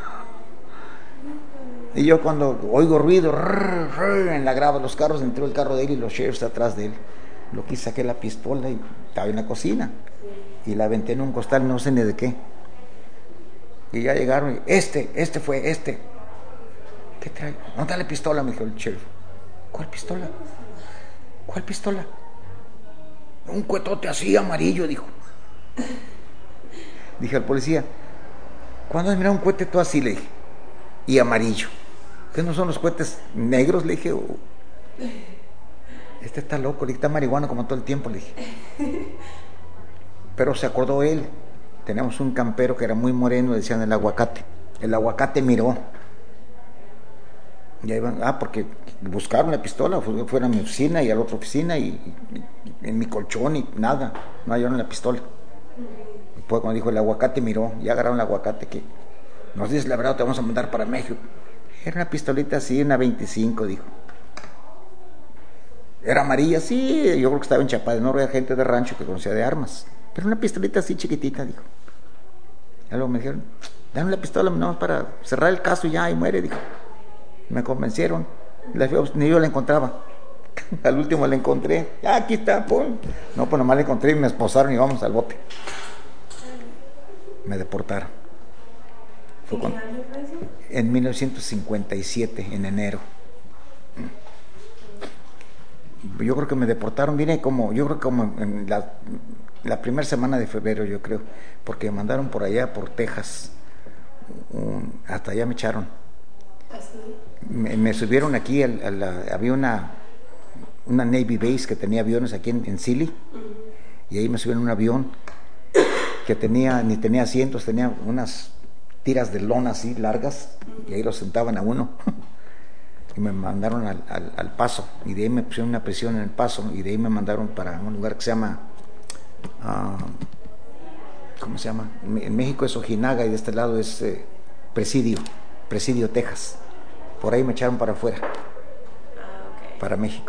Y yo cuando oigo ruido rrr, rrr, en la grava de los carros, entró el carro de él y los sheriffs atrás de él. Lo quise, saqué la pistola y estaba en la cocina. Y la aventé en un costal, no sé ni de qué. Y ya llegaron, y, este, este fue, este. ¿Qué trae? No, dale pistola, me dijo el sheriff. ¿Cuál pistola? ¿Cuál pistola? Un cuetote así amarillo, dijo. Dije al policía, ¿cuándo has mirado un cohete todo así? Le dije, y amarillo. ¿Qué no son los cohetes negros? Le dije, oh, este está loco, le dije, está marihuana como todo el tiempo, le dije. Pero se acordó él, teníamos un campero que era muy moreno, le decían el aguacate. El aguacate miró. Y ahí van, ah, porque buscaron la pistola, fueron a mi oficina y a la otra oficina y, y, y en mi colchón y nada, no hallaron la pistola. Y pues cuando dijo el aguacate miró, ya agarraron el aguacate, que nos dices la verdad, te vamos a mandar para México. Era una pistolita así, una veinticinco, dijo. Era amarilla, sí, yo creo que estaba enchapada, no había gente de rancho que conocía de armas, pero una pistolita así chiquitita, dijo. Y luego me dijeron, dame la pistola, no, para cerrar el caso y ya, y muere, dijo. Me convencieron, ni yo la encontraba. Al último la encontré, ah, aquí está, pum. No, pues nomás la encontré y me esposaron y vamos al bote. Me deportaron. Fue con, en mil novecientos cincuenta y siete, en enero. Yo creo que me deportaron, vine como, yo creo que como en la, la primera semana de febrero, yo creo, porque me mandaron por allá, por Texas, un, hasta allá me echaron. Me, me subieron aquí, a, a la, había una, una Navy Base que tenía aviones aquí en, en Silly, y ahí me subieron un avión que tenía, ni tenía asientos, tenía unas tiras de lona así largas, y ahí lo sentaban a uno. Y me mandaron al, al, al Paso, y de ahí me pusieron una prisión en el Paso, y de ahí me mandaron para un lugar que se llama, uh, ¿cómo se llama? En México es Ojinaga y de este lado es eh, Presidio, Presidio, Texas. Por ahí me echaron para afuera, ah, okay. Para México.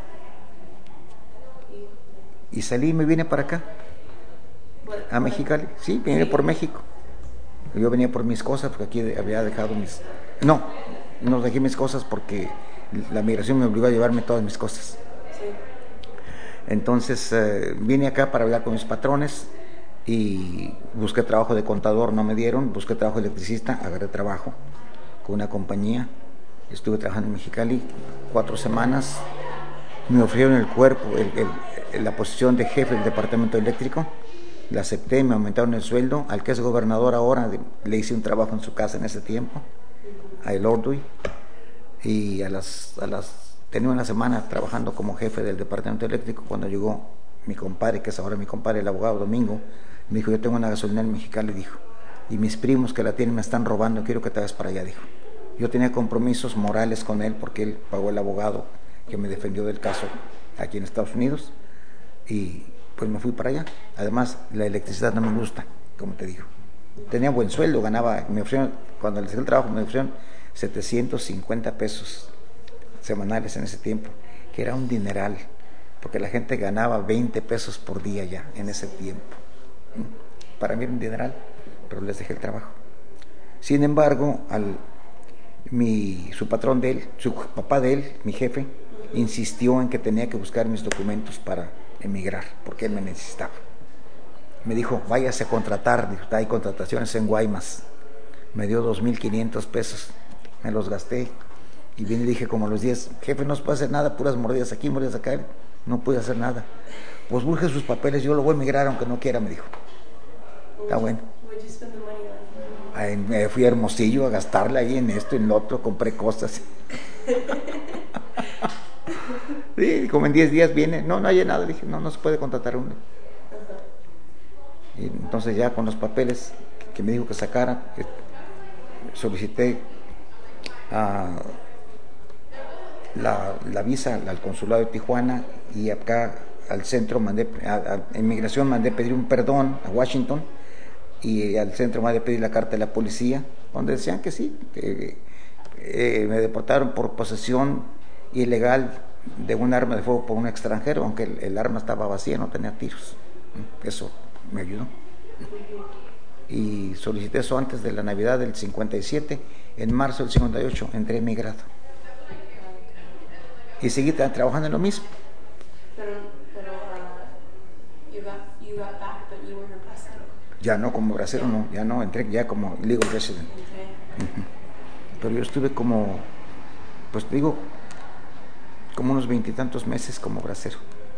Y salí y me vine para acá, a Mexicali. Sí, vine por México. Yo venía por mis cosas, porque aquí había dejado mis... No, no dejé mis cosas porque la migración me obligó a llevarme todas mis cosas. Sí. Entonces eh, vine acá para hablar con mis patrones y busqué trabajo de contador, no me dieron, busqué trabajo de electricista, agarré trabajo con una compañía, estuve trabajando en Mexicali cuatro semanas, me ofrecieron el cuerpo, el, el, la posición de jefe del departamento eléctrico, la acepté, me aumentaron el sueldo, al que es gobernador ahora, le hice un trabajo en su casa en ese tiempo, a El Ordui, y a las, a las, tenía una semana trabajando como jefe del departamento eléctrico cuando llegó mi compadre, que es ahora mi compadre, el abogado Domingo, me dijo, yo tengo una gasolinera en Mexicali, dijo, y mis primos que la tienen me están robando, quiero que te vayas para allá, dijo. Yo tenía compromisos morales con él porque él pagó el abogado que me defendió del caso aquí en Estados Unidos y pues me fui para allá. Además, la electricidad no me gusta, como te digo. Tenía buen sueldo, ganaba, me ofrecieron, cuando le hice el trabajo me ofrecieron setecientos cincuenta pesos semanales en ese tiempo, que era un dineral, porque la gente ganaba veinte pesos por día ya en ese tiempo. Para mí era un dineral, pero les dejé el trabajo. Sin embargo, al, mi, su patrón de él, su papá de él, mi jefe, insistió en que tenía que buscar mis documentos para emigrar, porque él me necesitaba. Me dijo, váyase a contratar, dijo, hay contrataciones en Guaymas. Me dio dos mil quinientos pesos, me los gasté, y vine y dije como a los diez, jefe, no se puede hacer nada, puras mordidas aquí, mordidas acá, no pude hacer nada. Pues busque sus papeles, yo lo voy a emigrar aunque no quiera, me dijo. Está bueno. Ahí me fui a Hermosillo a gastarla ahí en esto, en lo otro, compré cosas. Sí, como en diez días viene, no, no hay nada, dije, no, no se puede contratar uno. Y entonces ya con los papeles que me dijo que sacara, solicité a la, la visa al consulado de Tijuana y acá al centro mandé, a, a inmigración mandé pedir un perdón a Washington y al centro mandé pedir la carta de la policía donde decían que sí, que eh, me deportaron por posesión ilegal de un arma de fuego por un extranjero, aunque el, el arma estaba vacía, no tenía tiros. Eso me ayudó. Y solicité eso antes de la Navidad del cincuenta y siete, en marzo del cincuenta y ocho entré emigrado. Y seguí trabajando en lo mismo. Pero, pero uh, you got, you got back, but you weren't a bracero. Ya no, como bracero no, ya no, entré ya como legal resident. Okay. Uh-huh. Pero yo estuve como, pues te digo, como unos veintitantos meses como bracero.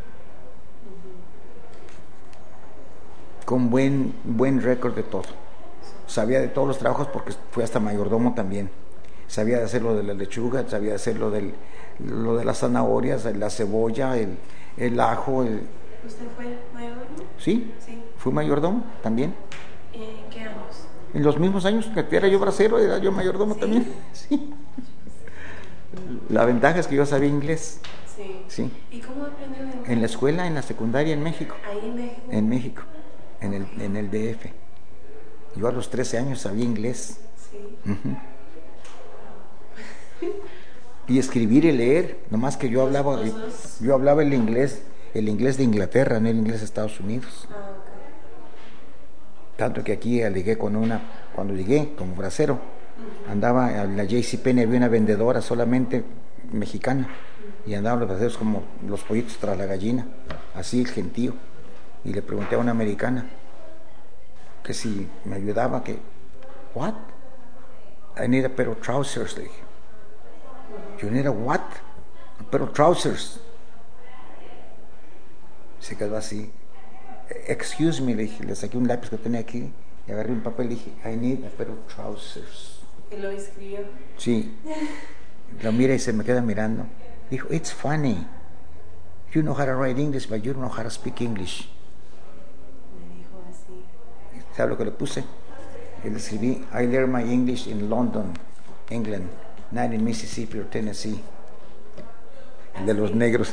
Con buen buen récord de todo. Sabía de todos los trabajos porque fui hasta mayordomo también. Sabía de hacer lo de la lechuga, sabía de hacer lo, del, lo de las zanahorias, la cebolla, el, el ajo. El... ¿Usted fue mayordomo? ¿Sí? Sí. Fui mayordomo también. ¿En qué años? En los mismos años que era yo bracero, era yo mayordomo. ¿Sí? También. Sí. La ventaja es que yo sabía inglés. Sí. Sí. ¿Y cómo aprendió inglés? En la escuela, en la secundaria en México. ¿Ahí en México? En México, en el, en el D F. Yo a los trece años sabía inglés. Sí. Uh-huh. Y escribir y leer, nomás que yo hablaba, yo hablaba el inglés, el inglés de Inglaterra, no el inglés de Estados Unidos. Ah, okay. Tanto que aquí llegué con una, cuando llegué como bracero, uh-huh. andaba en la JCPenney, había una vendedora solamente mexicana, uh-huh. y andaban los braceros como los pollitos tras la gallina, así el gentío. Y le pregunté a una americana que si me ayudaba, que, what? I need a pair of trousers, le dije. You need a what? A pair of trousers. Se quedó así. Excuse me, le dije, le saqué un lápiz que tenía aquí y agarré un papel y dije, I need a pair of trousers. ¿Y lo escribió? Sí. Lo mira y se me queda mirando. Dijo, it's funny. You know how to write English, but you don't know how to speak English. Me dijo así. ¿Sabes lo que le puse? Y le escribí, I learned my English in London, England, not in Mississippi or Tennessee. El de los negros.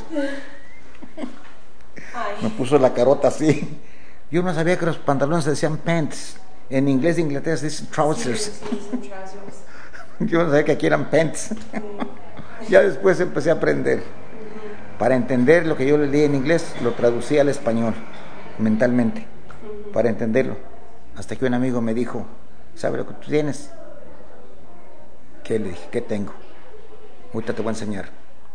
Ay. Me puso la carota así. Yo no sabía que los pantalones se decían pants. En inglés de Inglaterra se dicen trousers. Sí, sí, son trousers. Yo no sabía que aquí eran pants. Ya después empecé a aprender. Para entender lo que yo le leí en inglés, lo traducía al español, mentalmente, para entenderlo. Hasta que un amigo me dijo, ¿sabe lo que tú tienes? ¿Qué? Le dije, ¿qué tengo? Ahorita te voy a enseñar.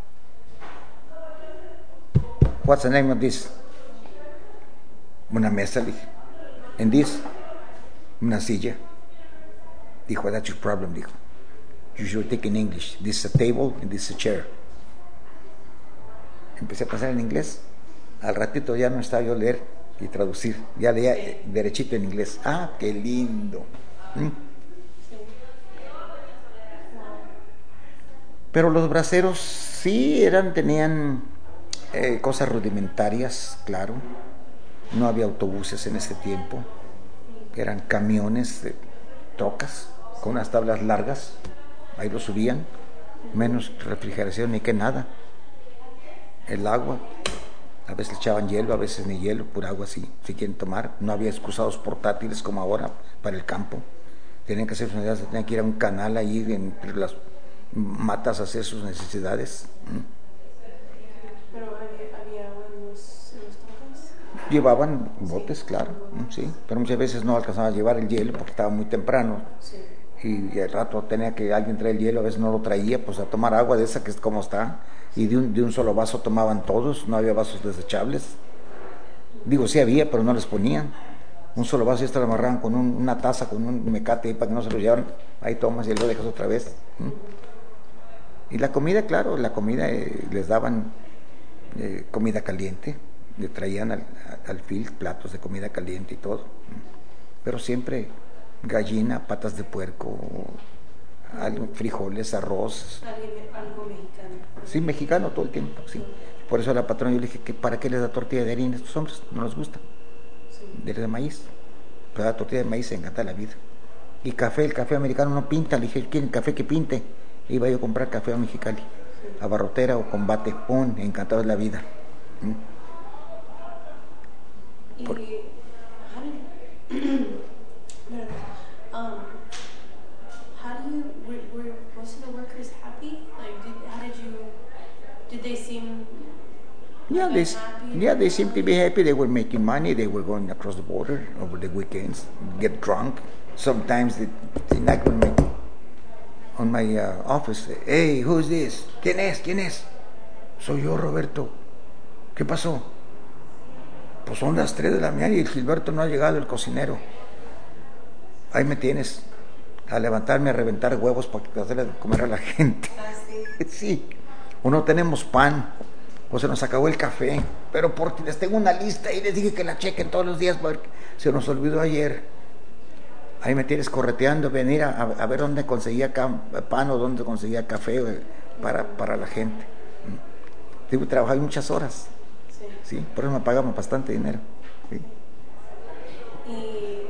What's the name of this? Una mesa, le dije. And this? Una silla. Dijo, that's your problem, dijo. You should take in English. This is a table and this is a chair. Empecé a pasar en inglés. Al ratito ya no estaba yo a leer y traducir. Ya leía derechito en inglés. Ah, qué lindo. ¿Mm? Pero los braceros sí eran, tenían eh, cosas rudimentarias, claro. No había autobuses en ese tiempo. Eran camiones de trocas con unas tablas largas. Ahí lo subían. Menos refrigeración ni que nada. El agua, a veces echaban hielo, a veces ni hielo, pura agua así, si quieren tomar. No había excusados portátiles como ahora para el campo. Tenían que hacer sus necesidades, tenían que ir a un canal ahí entre las matas a hacer sus necesidades. ¿Pero había, había agua en los, en los trocas? Llevaban botes, sí, claro, sí, pero muchas veces no alcanzaban a llevar el hielo porque estaba muy temprano. Sí. Y al rato tenía que alguien traer el hielo, a veces no lo traía, pues a tomar agua de esa que es como está. Y de un, de un solo vaso tomaban todos, no había vasos desechables. Digo, sí había, pero no les ponían. Un solo vaso y esto lo amarraban con un, una taza, con un mecate ahí para que no se lo llevaran. Ahí tomas y lo dejas otra vez. ¿Mm? Y la comida, claro, la comida eh, les daban eh, comida caliente, le traían al, al field platos de comida caliente y todo. Pero siempre gallina, patas de puerco, algo, frijoles, arroz. Algo mexicano. Sí, mexicano todo el tiempo, sí. Por eso a la patrona yo le dije que para qué les da tortilla de harina a estos hombres, no les gusta. Sí. De maíz. Pero la tortilla de maíz se encanta la vida. Y café, el café americano no pinta, le dije, ¿quieren café que pinte? E iba yo a comprar café a Mexicali, sí, a Barrotera o Combate, pum, encantado de la vida. ¿Mm? Y Por... um, how do you, were, were most of the workers happy? Like, did, how did you, did they seem yeah, like they, happy? Yeah, they seemed to be happy. They were making money. They were going across the border over the weekends, get drunk. Sometimes they, they knock on my, on my uh, office. Hey, who's this? ¿Quién es? ¿Quién es? Soy yo, Roberto. ¿Qué pasó? Pues son las tres de la mañana y el Gilberto no ha llegado, el cocinero. Ahí me tienes, a levantarme, a reventar huevos para hacerle de comer a la gente. ¿Ah, sí? Sí, o no tenemos pan, o se nos acabó el café, pero porque les tengo una lista y les dije que la chequen todos los días porque se nos olvidó ayer. Ahí me tienes correteando, venir a, a ver dónde conseguía pan o dónde conseguía café para, para la gente. Digo, trabajé muchas horas, sí, ¿sí? Por eso me pagaban bastante dinero. ¿Sí? Y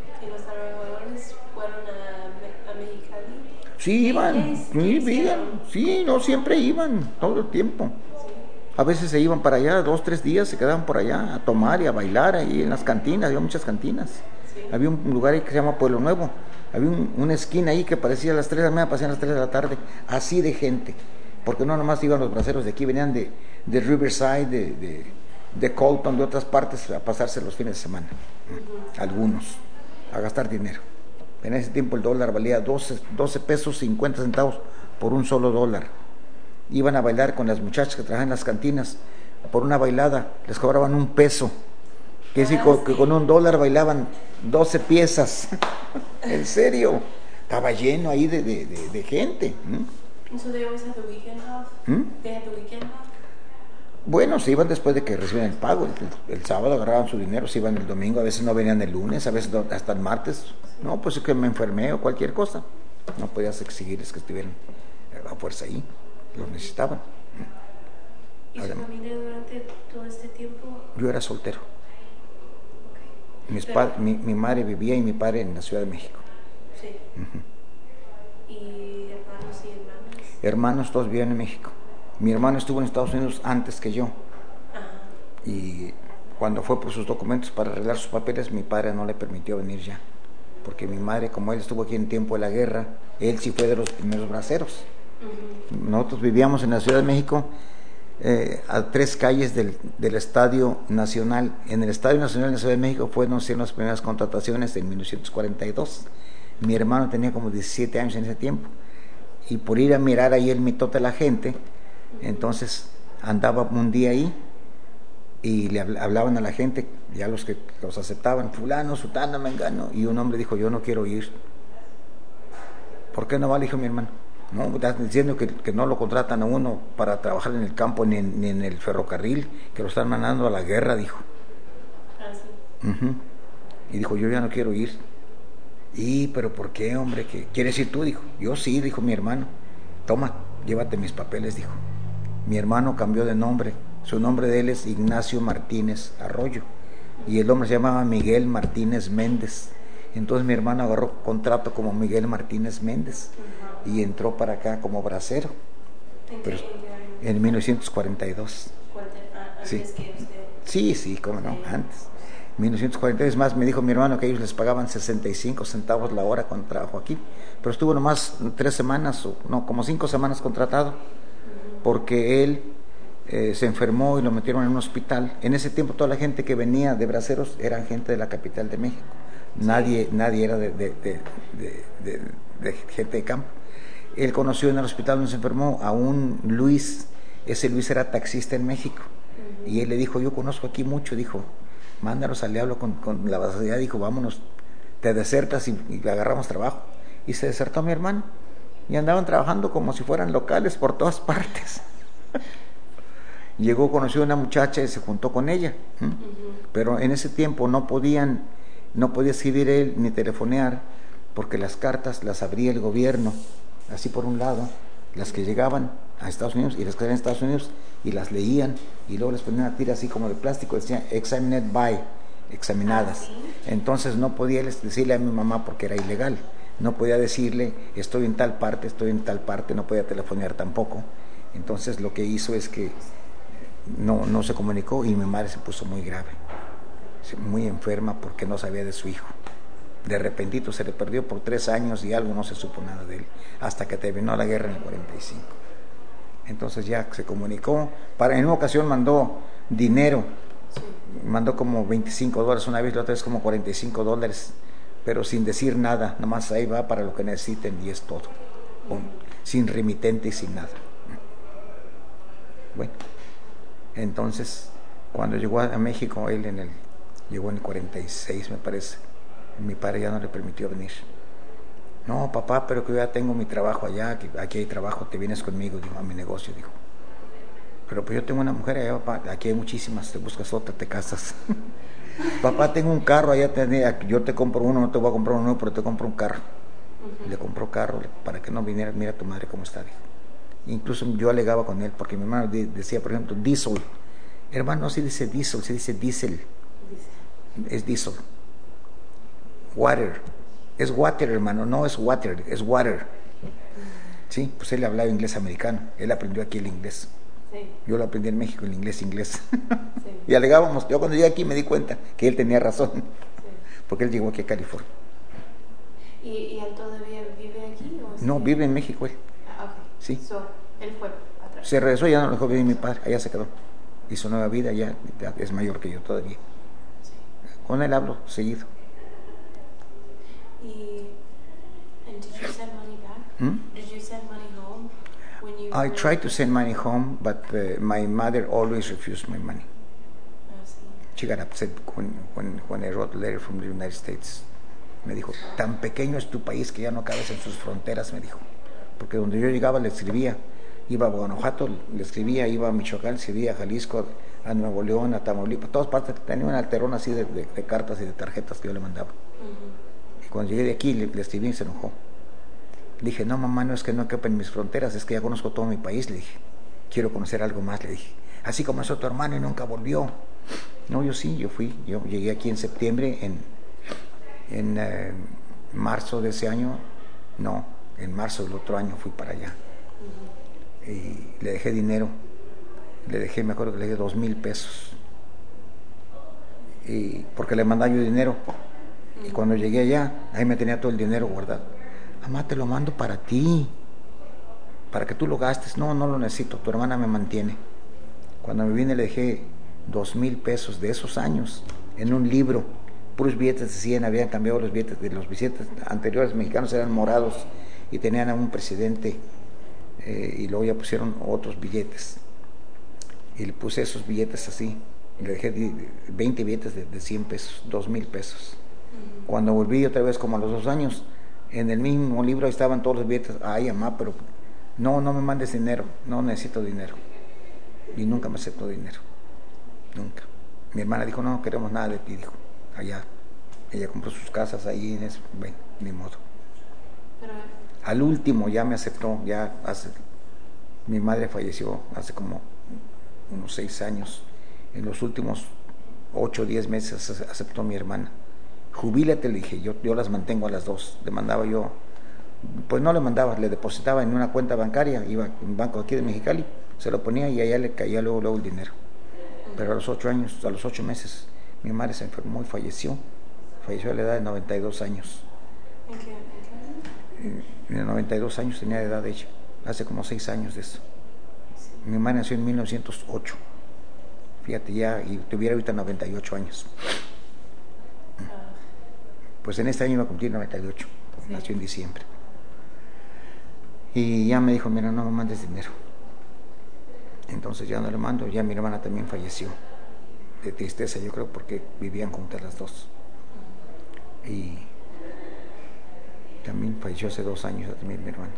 sí, iban, sí, iban, sí, no, siempre iban, todo el tiempo. A veces se iban para allá, dos, tres días, se quedaban por allá a tomar y a bailar ahí en las cantinas, había muchas cantinas. Sí. Había un lugar ahí que se llama Pueblo Nuevo, había un, una esquina ahí que parecía a las tres de la mañana, parecían a las tres de la tarde, así de gente, porque no nomás iban los braceros de aquí, venían de, de Riverside, de, de, de Colton, de otras partes, a pasarse los fines de semana, uh-huh, algunos, a gastar dinero. En ese tiempo el dólar valía doce, doce pesos cincuenta centavos por un solo dólar. Iban a bailar con las muchachas que trabajaban en las cantinas. Por una bailada les cobraban un peso. Que es decir, que con un dólar bailaban doce piezas. En serio. Estaba lleno ahí de, de, de, de gente. ¿Mm? So they always had the weekend off? ¿Mm? They had the weekend off? Bueno, se iban después de que recibían el pago. El, el sábado agarraban su dinero, se iban el domingo, a veces no venían el lunes, a veces hasta el martes. No, pues es que me enfermé o cualquier cosa. No podías exigirles que estuvieran a fuerza ahí. Los necesitaban. ¿Y su familia durante todo este tiempo? Yo era soltero. Okay. Mis Pero, pa, mi, mi madre vivía y mi padre en la Ciudad de México. Sí. Uh-huh. ¿Y hermanos y hermanas? Hermanos todos vivían en México. Mi hermano estuvo en Estados Unidos antes que yo. Ajá. Y cuando fue por sus documentos para arreglar sus papeles, mi padre no le permitió venir ya. Porque mi madre, como él estuvo aquí en tiempo de la guerra, él sí fue de los primeros braceros. Uh-huh. Nosotros vivíamos en la Ciudad de México, eh, a tres calles del, del Estadio Nacional. En el Estadio Nacional de la Ciudad de México fueron las primeras contrataciones en mil novecientos cuarenta y dos. Mi hermano tenía como diecisiete años en ese tiempo. y por ir a mirar ahí el mitote a la gente, entonces andaba un día ahí y le hablaban a la gente, ya los que los aceptaban, fulano, sutano, mengano, y un hombre dijo, yo no quiero ir. ¿Por qué no va? Le dijo mi hermano. No, estás diciendo que, que no lo contratan a uno para trabajar en el campo ni en, ni en el ferrocarril, que lo están mandando a la guerra, dijo. Ah, sí. Uh-huh. Y dijo, yo ya no quiero ir. Y, pero ¿por qué, hombre? ¿Qué quieres ir tú? Dijo. Yo sí, dijo mi hermano. Toma, llévate mis papeles, dijo. Mi hermano cambió de nombre. Su nombre de él es Ignacio Martínez Arroyo. Y el hombre se llamaba Miguel Martínez Méndez. Entonces mi hermano agarró contrato como Miguel Martínez Méndez. Uh-huh. Y entró para acá como bracero. ¿En pero, qué, en mil novecientos cuarenta y dos. Ah, antes sí. que usted. Sí, sí, cómo no, antes. mil novecientos cuarenta y dos, más me dijo mi hermano que ellos les pagaban sesenta y cinco centavos la hora cuando trabajó aquí, pero estuvo nomás tres semanas, o no, como cinco semanas contratado, porque él eh, se enfermó y lo metieron en un hospital. En ese tiempo toda la gente que venía de braceros eran gente de la capital de México, nadie, nadie era de, de, de, de, de, de gente de campo. Él conoció en el hospital donde se enfermó a un Luis, ese Luis era taxista en México, y él le dijo, yo conozco aquí mucho, dijo, mándanos al diablo con, con la vasalidad, dijo, vámonos, te desertas y, y agarramos trabajo. Y se desertó mi hermano, y andaban trabajando como si fueran locales por todas partes. Llegó, conoció a una muchacha y se juntó con ella, ¿eh? Uh-huh. Pero en ese tiempo no podían, no podía escribir él ni telefonear, porque las cartas las abría el gobierno, así por un lado, las que llegaban a Estados Unidos y las que eran en Estados Unidos, y las leían y luego les ponían una tira así como de plástico, decían examined by, examinadas. Entonces no podía decirle a mi mamá porque era ilegal, no podía decirle estoy en tal parte, estoy en tal parte, no podía telefonear tampoco. Entonces lo que hizo es que no, no se comunicó y mi madre se puso muy grave, muy enferma porque no sabía de su hijo. De repentito se le perdió por tres años y algo, no se supo nada de él, hasta que terminó la guerra en el cuarenta y cinco. Entonces ya se comunicó, para, en una ocasión mandó dinero, sí. Mandó como veinticinco dólares una vez, la otra vez como cuarenta y cinco dólares, pero sin decir nada, nomás ahí va para lo que necesiten y es todo, con, sin remitente y sin nada. Bueno, entonces cuando llegó a México, él en el, llegó en el cuarenta y seis me parece, mi padre ya no le permitió venir. No, papá, pero que yo ya tengo mi trabajo allá, que aquí hay trabajo, te vienes conmigo, digo, a mi negocio, dijo. Pero pues yo tengo una mujer allá, papá, aquí hay muchísimas, te buscas otra, te casas. Papá, tengo un carro allá, te, yo te compro uno, no te voy a comprar uno nuevo, pero te compro un carro. Uh-huh. Le compró carro, para que no viniera, mira tu madre cómo está, dijo. Incluso yo alegaba con él, porque mi hermano decía, por ejemplo, diesel. Hermano, no se dice diesel, se dice diesel. Diesel. Es diesel. Water. Es water, hermano, no es water, es water. Sí, pues él hablaba inglés americano, él aprendió aquí el inglés. Sí. Yo lo aprendí en México, el inglés inglés. Sí. Y alegábamos, yo cuando llegué aquí me di cuenta que él tenía razón, sí. Porque él llegó aquí a California. ¿Y, y él todavía vive aquí? ¿O no, vive en México él. Ah, ok. Sí. So, él fue atrás. Se regresó, ya no lo dejó vivir mi padre, allá se quedó. Hizo nueva vida, ya, ya es mayor que yo todavía. Sí. Con él hablo seguido. And did you send money back? Hmm? Did you send money home when you? I tried to send money home, but uh, my mother always refused my money. Oh, sí. She got upset when, when, when I wrote a letter from the United States. Me dijo, tan pequeño es tu país que ya no cabes en sus fronteras, me dijo. Porque donde yo llegaba le escribía, iba a Guanajuato, le escribía, iba a Michoacán, le escribía a Jalisco, a Nuevo León, a Tamaulipas, todas partes. Tenía un alterón así de, de, de cartas y de tarjetas que yo le mandaba. Uh-huh. Cuando llegué de aquí le, le escribí y se enojó. Dije, no mamá, no es que no quepa en mis fronteras, es que ya conozco todo mi país, le dije. Quiero conocer algo más, le dije. Así como es tu hermano y nunca volvió. No, yo sí, yo fui. Yo llegué aquí en septiembre, en, en eh, marzo de ese año, no, en marzo del otro año fui para allá. Uh-huh. Y le dejé dinero. Le dejé, me acuerdo que le dejé dos mil pesos. Y porque le mandaba yo dinero. Y cuando llegué allá, ahí me tenía todo el dinero guardado. Mamá, te lo mando para ti, para que tú lo gastes. No, no lo necesito, tu hermana me mantiene. Cuando me vine le dejé dos mil pesos de esos años en un libro. Puros billetes de cien, habían cambiado los billetes de los billetes anteriores mexicanos, eran morados. y tenían a un presidente, eh, y luego ya pusieron otros billetes, y le puse esos billetes así, y le dejé veinte billetes de, de cien pesos, dos mil pesos. Cuando volví otra vez como a los dos años, en el mismo libro estaban todos los billetes. Ay, mamá, pero no, no me mandes dinero, no necesito dinero. Y nunca me aceptó dinero, nunca. Mi hermana dijo, no, no queremos nada de ti, dijo, allá. Ella compró sus casas ahí, en eso, bueno, ni modo. Pero... al último ya me aceptó, ya hace, mi madre falleció hace como unos seis años. En los últimos ocho o diez meses aceptó mi hermana. Jubílate, le dije, yo, yo las mantengo a las dos. Le mandaba yo, pues no le mandaba, le depositaba en una cuenta bancaria, iba a un banco aquí de Mexicali, se lo ponía y allá le caía luego, luego el dinero. Pero a los ocho años, a los ocho meses, mi madre se enfermó y falleció. Falleció a la edad de noventa y dos años. ¿En qué? ¿En qué? En noventa y dos años tenía de edad ella, hace como seis años de eso. Sí. Mi madre nació en mil novecientos ocho. Fíjate ya, y tuviera ahorita noventa y ocho años. Pues en este año iba a cumplir noventa y ocho, sí. Nació en diciembre. Y ya me dijo, mira, no me mandes dinero. Entonces ya no le mando, ya mi hermana también falleció. De tristeza, yo creo, porque vivían juntas las dos. Y también falleció hace dos años también mi hermana.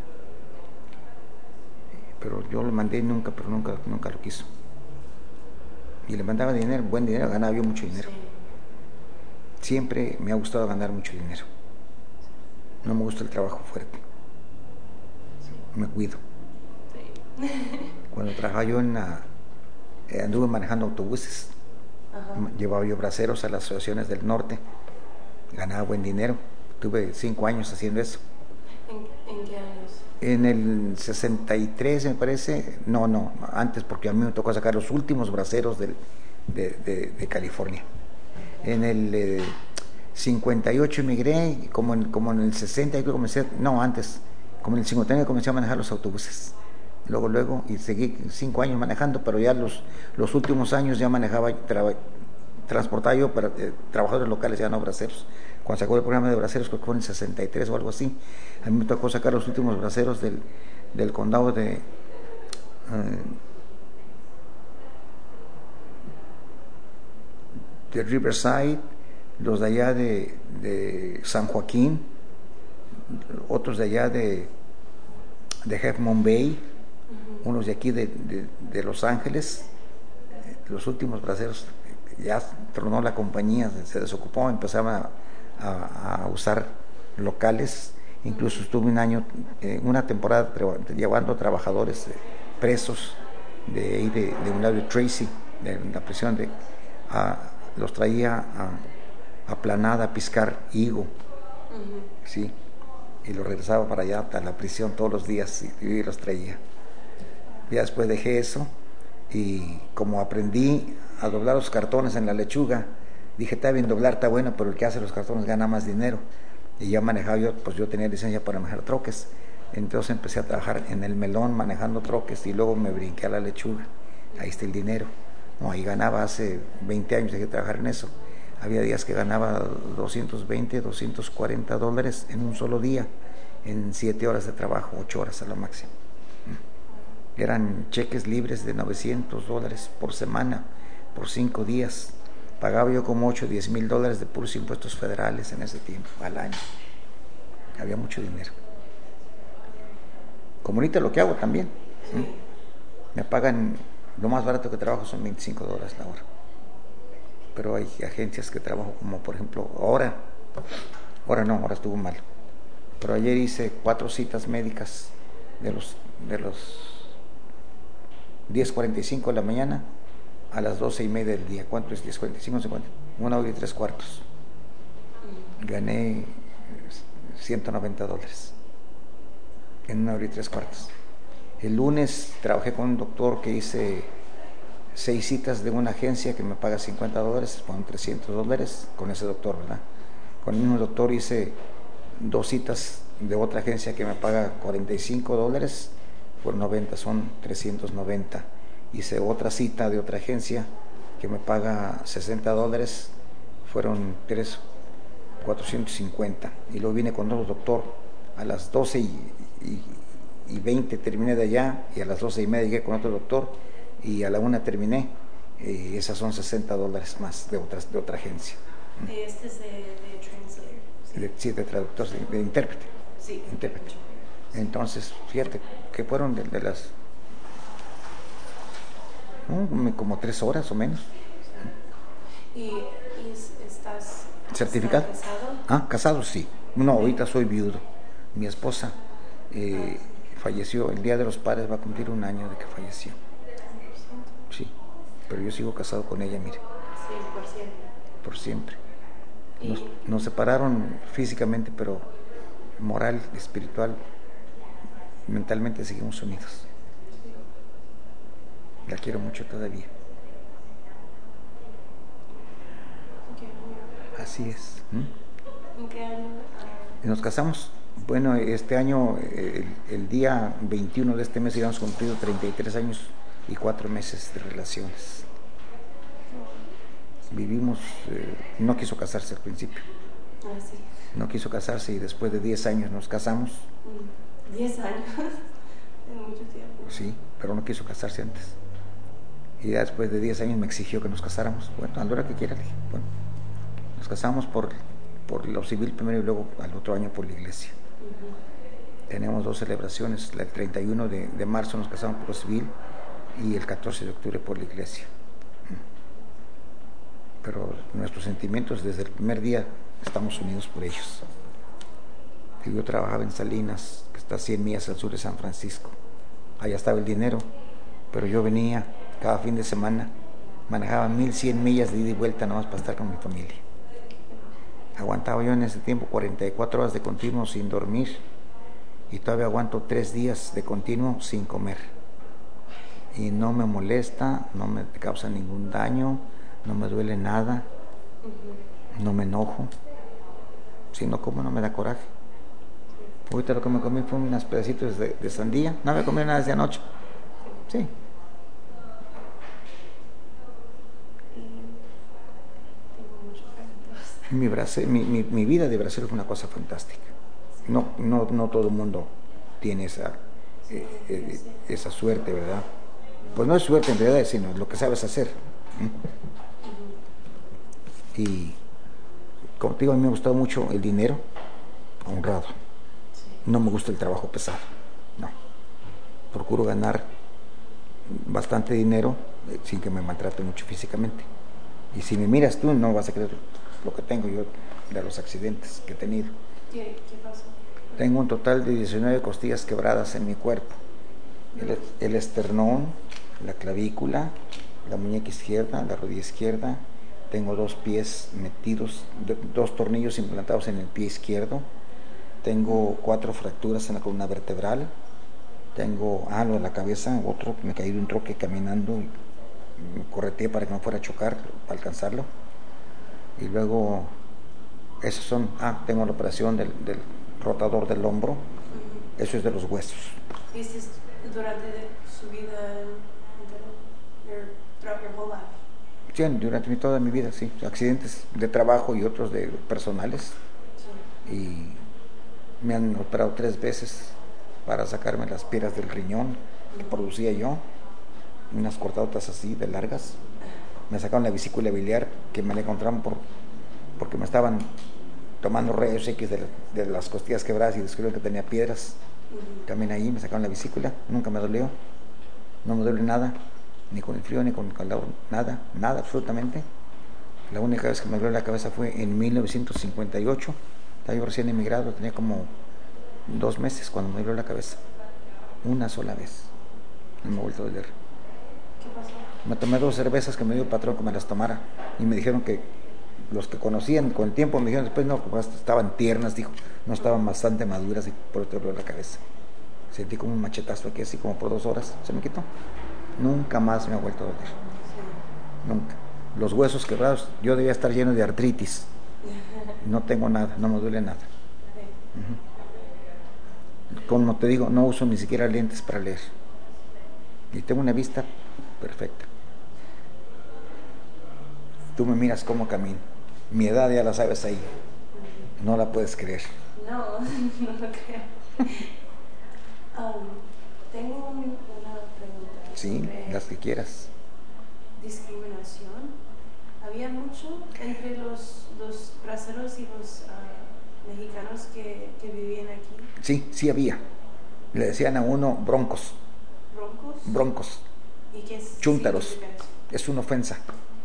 Pero yo le mandé nunca, pero nunca, nunca lo quiso. Y le mandaba dinero, buen dinero, ganaba yo mucho dinero. Siempre me ha gustado ganar mucho dinero. No me gusta el trabajo fuerte. Me cuido. Cuando trabajaba yo en la, eh, anduve manejando autobuses. Ajá. Llevaba yo braceros a las asociaciones del norte. Ganaba buen dinero. Tuve cinco años haciendo eso. ¿En, en qué años? En el sesenta y tres, me parece. No, no, antes, porque a mí me tocó sacar los últimos braceros del, de, de, de California. En el eh, cincuenta y ocho emigré, y como en, como en el sesenta yo comencé, no, antes, como en el cincuenta y nueve comencé a manejar los autobuses. Luego, luego, y seguí cinco años manejando, pero ya los, los últimos años ya manejaba, tra, transportaba yo para eh, trabajadores locales, ya no braceros. Cuando sacó el programa de braceros, creo que fue en el sesenta y tres o algo así, a mí me tocó sacar los últimos braceros del, del condado de... Eh, de Riverside, los de allá de, de San Joaquín, otros de allá de, de Half Moon Bay, uh-huh. Unos de aquí de, de, de Los Ángeles. Los últimos braceros ya tronó la compañía, se desocupó, empezaban a, a, a usar locales. Incluso estuve un año, eh, una temporada llevando trabajadores eh, presos de, de, de un lado de Tracy, de la prisión de a, los traía a, a Planada a piscar higo, uh-huh. Sí, y los regresaba para allá a la prisión todos los días y, y los traía. Ya después dejé eso y como aprendí a doblar los cartones en la lechuga, dije, está bien doblar, está bueno, pero el que hace los cartones gana más dinero. Y ya manejaba yo, pues yo tenía licencia para manejar troques, entonces empecé a trabajar en el melón manejando troques y luego me brinqué a la lechuga. Ahí está el dinero. No, ahí ganaba hace veinte años, dejé de trabajar en eso. Había días que ganaba doscientos veinte, doscientos cuarenta dólares en un solo día, en siete horas de trabajo, ocho horas a lo máximo. Eran cheques libres de novecientos dólares por semana, por cinco días. Pagaba yo como ocho, diez mil dólares de puros impuestos federales en ese tiempo, al año. Había mucho dinero. Como ahorita lo que hago también. ¿Sí? Me pagan, lo más barato que trabajo son veinticinco dólares la hora. Pero hay agencias que trabajo como, por ejemplo, ahora, ahora no, ahora estuvo mal. Pero ayer hice cuatro citas médicas de los, de los diez cuarenta y cinco de la mañana a las doce y media del día. ¿Cuánto es diez cuarenta y cinco? cincuenta. Una hora y tres cuartos. Gané ciento noventa dólares en una hora y tres cuartos. El lunes trabajé con un doctor que hice seis citas de una agencia que me paga cincuenta dólares, fueron trescientos dólares con ese doctor, ¿verdad? Con el mismo doctor hice dos citas de otra agencia que me paga cuarenta y cinco dólares, por noventa, son trescientos noventa. Hice otra cita de otra agencia que me paga sesenta dólares, fueron tres, cuatrocientos cincuenta. Y luego vine con otro doctor a las doce y, y, y veinte terminé de allá, y a las doce y media llegué con otro doctor, y a la una terminé. Eh, esas son sesenta dólares más de, otras, de otra agencia. Este es de, de translator. Sí, de, sí, de traductor, de, de intérprete. Sí, intérprete. Entonces, fíjate que fueron de, de las ¿no? como tres horas o menos. ¿Y, y estás certificado? ¿Estás casado? Ah, casado, sí. No, ahorita soy viudo. Mi esposa eh, falleció el día de los padres, va a cumplir un año de que falleció. Sí, pero yo sigo casado con ella, mire. Sí, por siempre. Por siempre. Nos, nos separaron físicamente, pero moral, espiritual, mentalmente seguimos unidos. La quiero mucho todavía. Así es. ¿Mm? ¿En qué año? Uh... Nos casamos. Bueno, este año, el, el día veintiuno de este mes, habíamos cumplido treinta y tres años y cuatro meses de relaciones. Vivimos, eh, no quiso casarse al principio. Ah, sí. No quiso casarse y después de diez años nos casamos. diez años, es mucho tiempo. Sí, pero no quiso casarse antes. Y ya después de diez años me exigió que nos casáramos. Bueno, a la hora que quiera, le dije, bueno, nos casamos por, por lo civil primero y luego al otro año por la iglesia. Uh-huh. Tenemos dos celebraciones, el treinta y uno de, de marzo nos casamos por lo civil y el catorce de octubre por la iglesia. Pero nuestros sentimientos desde el primer día estamos unidos por ellos. Y yo trabajaba en Salinas, que está a cien millas al sur de San Francisco. Allá estaba el dinero, pero yo venía cada fin de semana, manejaba mil cien millas de ida y vuelta nomás para estar con mi familia. Aguantaba yo en ese tiempo cuarenta y cuatro horas de continuo sin dormir, y todavía aguanto tres días de continuo sin comer. Y no me molesta, no me causa ningún daño, no me duele nada, uh-huh. No me enojo. Si no como no me da coraje. Ahorita lo que me comí fue unos pedacitos de, de sandía, no me comí nada desde anoche. Sí. Mi, Brasil, mi, mi, mi vida de Brasil fue una cosa fantástica. No, no, no todo el mundo tiene esa, eh, eh, esa suerte, ¿verdad? Pues no es suerte en realidad, sino lo que sabes hacer. ¿Mm? Y como te digo, a mí me ha gustado mucho el dinero honrado. No me gusta el trabajo pesado, no. Procuro ganar bastante dinero eh, sin que me maltrate mucho físicamente. Y si me miras tú, no vas a creer lo que tengo yo de los accidentes que he tenido. ¿Qué, qué pasó? Tengo un total de diecinueve costillas quebradas en mi cuerpo. El, el esternón, la clavícula, la muñeca izquierda, la rodilla izquierda. Tengo dos pies metidos, dos tornillos implantados en el pie izquierdo. Tengo cuatro fracturas en la columna vertebral. Tengo algo en la cabeza, otro, me caí de un troque caminando y me correteé para que no fuera a chocar, para alcanzarlo. Y luego, esos son, ah, tengo la operación del, del rotador del hombro. Uh-huh. Eso es de los huesos. ¿Y esto es durante su vida entera? Throughout your whole life? Sí, durante toda mi vida, sí. Accidentes de trabajo y otros de personales. Sí. Y me han operado tres veces para sacarme las piedras del riñón que producía yo, unas cortadotas así de largas. Me sacaron la vesícula biliar que me la encontraron por, porque me estaban tomando rayos X de, la, de las costillas quebradas y descubrieron que tenía piedras. Uh-huh. También ahí me sacaron la vesícula, nunca me dolió, no me duele nada, ni con el frío, ni con el calor, nada, nada, absolutamente. La única vez que me dolió la cabeza fue en mil novecientos cincuenta y ocho, estaba yo recién emigrado, tenía como dos meses cuando me dolió la cabeza, una sola vez, no me ha vuelto a doler. ¿Qué pasó? Me tomé dos cervezas que me dio el patrón que me las tomara y me dijeron que los que conocían con el tiempo me dijeron después no, pues estaban tiernas, dijo, no estaban bastante maduras y por eso te dolió la cabeza. Sentí como un machetazo aquí así como por dos horas, se me quitó. Nunca más me ha vuelto a doler. Sí. Nunca. Los huesos quebrados, yo debía estar lleno de artritis. No tengo nada, no me duele nada. Sí. Uh-huh. Como te digo, no uso ni siquiera lentes para leer. Y tengo una vista perfecta. Tú me miras cómo camino. Mi edad ya la sabes ahí. No la puedes creer. No, no lo creo. Sí, las que quieras. Discriminación. Había mucho entre los, los braceros y los uh, mexicanos que, que vivían aquí. Sí, sí había. Le decían a uno broncos. ¿Broncos? Broncos. ¿Y qué es? Chúntaros. Es una ofensa.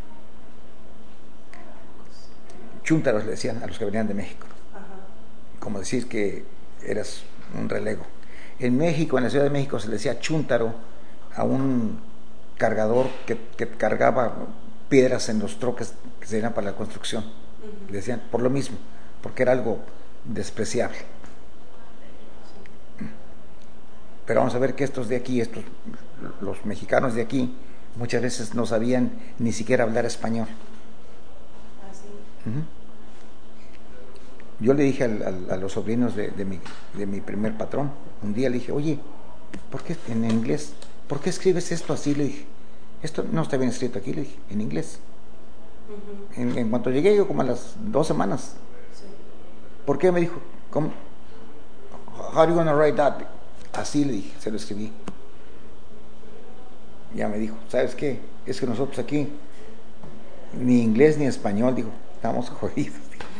Chúntaros le decían a los que venían de México. Ajá. Como decir que eras un relego. En México, en la Ciudad de México, se le decía chúntaro a un cargador que, que cargaba piedras en los troques que se eran para la construcción. Uh-huh. Le decían por lo mismo, porque era algo despreciable. Pero vamos a ver que estos de aquí, estos, los mexicanos de aquí, muchas veces no sabían ni siquiera hablar español. ¿Ah, sí? Uh-huh. Yo le dije al, al, a los sobrinos de, de, mi, de mi primer patrón, un día le dije, oye, ¿por qué en inglés? ¿Por qué escribes esto así? Le dije, esto no está bien escrito aquí, le dije, en inglés. Uh-huh. En, en cuanto llegué yo, como a las dos semanas. Sí. ¿Por qué? Me dijo, ¿cómo? How are you gonna write that? Así le dije, se lo escribí. Ya me dijo, ¿sabes qué? Es que nosotros aquí, ni inglés ni español, dijo, estamos jodidos.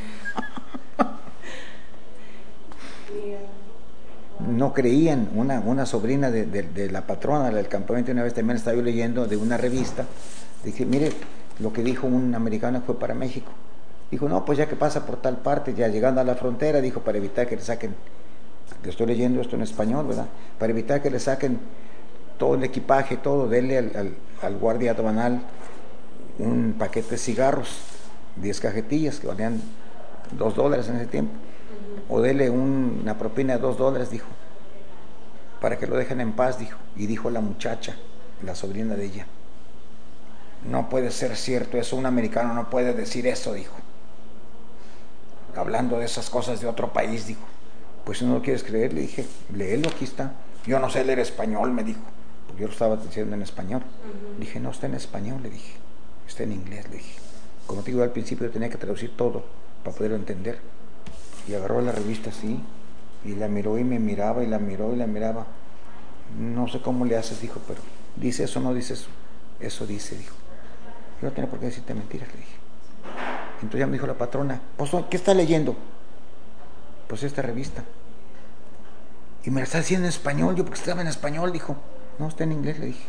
No creían. Una, una sobrina de, de, de la patrona del campamento, una vez también estaba yo leyendo de una revista, dije, mire, lo que dijo un americano fue para México. Dijo, no, pues ya que pasa por tal parte, ya llegando a la frontera, dijo, para evitar que le saquen, le estoy leyendo esto en español, ¿verdad? Para evitar que le saquen todo el equipaje, todo, denle al, al, al guardia aduanal un paquete de cigarros, diez cajetillas, que valían dos dólares en ese tiempo. O dele un, una propina de dos dólares, dijo, para que lo dejen en paz, dijo. Y dijo la muchacha, la sobrina de ella, no puede ser cierto eso, un americano no puede decir eso, dijo. Hablando de esas cosas de otro país, dijo. Pues si no lo quieres creer, le dije, léelo, aquí está. Yo no sé leer español, me dijo, porque yo lo estaba diciendo en español. Uh-huh. Dije, no, está en español, le dije, está en inglés, le dije. Como te digo, al principio tenía que traducir todo para poderlo entender. Y agarró la revista así, y la miró y me miraba, y la miró y la miraba. No sé cómo le haces, dijo, pero ¿dice eso o no dice eso? Eso dice, dijo. Yo no tenía por qué decirte mentiras, le dije. Entonces ya me dijo la patrona, pues, ¿qué está leyendo? Pues esta revista. Y me la está diciendo en español, yo porque estaba en español, dijo. No, está en inglés, le dije.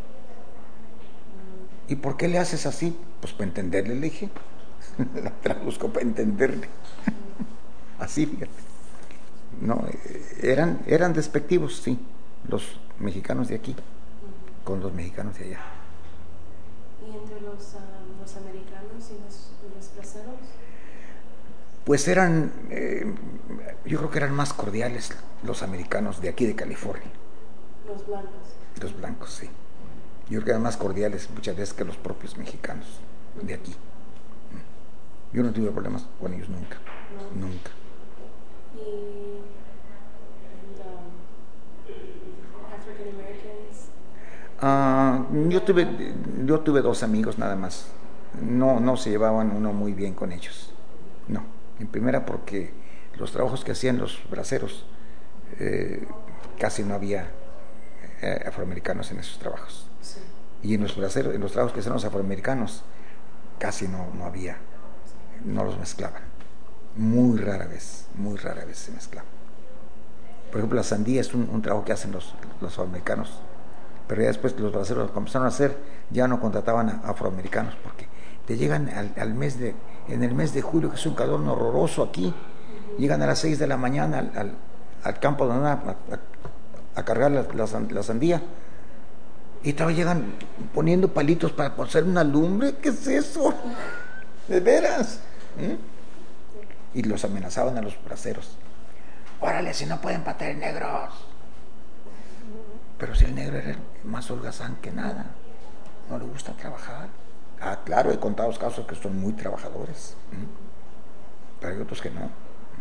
¿Y por qué le haces así? Pues para entenderle, le dije. La traduzco para entenderle. Así, fíjate. No, eran, eran despectivos, sí, los mexicanos de aquí, uh-huh, con los mexicanos de allá. ¿Y entre los, uh, los americanos y los, los braceros? Pues eran, eh, yo creo que eran más cordiales los americanos de aquí de California. Los blancos. Los blancos, sí. Yo creo que eran más cordiales muchas veces que los propios mexicanos, uh-huh, de aquí. Yo no tuve problemas con ellos nunca, no. nunca. Y um, African Americans. Uh, yo tuve, yo tuve dos amigos nada más. No, no se llevaban uno muy bien con ellos. No. En primera porque los trabajos que hacían los braceros eh, casi no había eh, afroamericanos en esos trabajos. Sí. Y en los braceros, en los trabajos que hacían los afroamericanos casi no, no había, no los mezclaban. Muy rara vez, muy rara vez se mezclaban. Por ejemplo, la sandía es un, un trabajo que hacen los, los afroamericanos, pero ya después los braceros comenzaron a hacer, ya no contrataban a afroamericanos, porque te llegan al, al mes de, en el mes de julio, que es un calor horroroso aquí, uh-huh, llegan a las seis de la mañana al, al, al campo de a, a, a cargar la, la, la sandía, y todavía llegan poniendo palitos para hacer una lumbre. ¿Qué es eso? ¿De veras? ¿Eh? Y los amenazaban a los braceros. Órale, si no pueden patear negros. Pero si el negro era más holgazán que nada, no le gusta trabajar. Ah, claro, he contado casos que son muy trabajadores, ¿eh? Pero hay otros que no.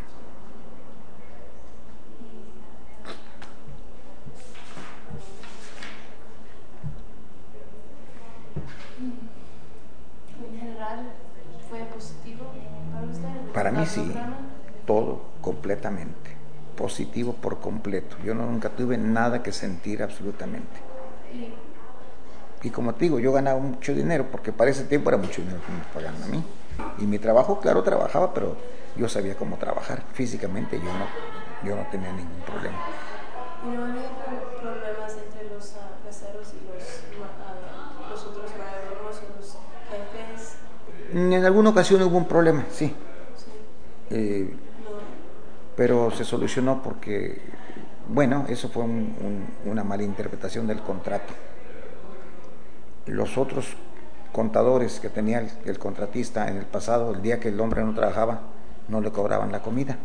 En general, ¿fue positivo para usted? Para mí sí, todo completamente, positivo por completo. Yo no, nunca tuve nada que sentir absolutamente. ¿Y Y como te digo, yo ganaba mucho dinero, porque para ese tiempo era mucho dinero que me pagaban a mí. Y mi trabajo, claro, trabajaba, pero yo sabía cómo trabajar. Físicamente yo no, yo no tenía ningún problema. ¿Y no había problemas entre los uh, braceros y los, uh, los otros mayordomos o los jefes? En alguna ocasión hubo un problema, sí. Sí. Eh, No. pero se solucionó porque, bueno, eso fue un, un, una mala interpretación del contrato. Los otros contadores que tenía el, el contratista en el pasado, el día que el hombre no trabajaba, no le cobraban la comida.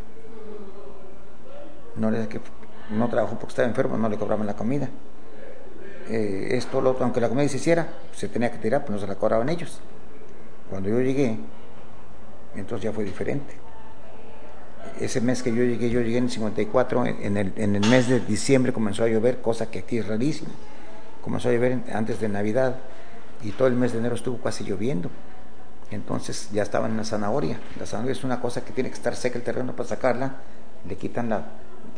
No, le, que, no trabajó porque estaba enfermo, no le cobraban la comida. Eh, esto, lo otro, aunque la comida se hiciera, se tenía que tirar, pues no se la cobraban ellos. Cuando yo llegué, entonces ya fue diferente. Ese mes que yo llegué, yo llegué en el cincuenta y cuatro, en el, en el mes de diciembre comenzó a llover, cosa que aquí es rarísima. Comenzó a llover antes de Navidad y todo el mes de enero estuvo casi lloviendo. Entonces ya estaba en la zanahoria. La zanahoria es una cosa que tiene que estar seca el terreno para sacarla, le quitan la,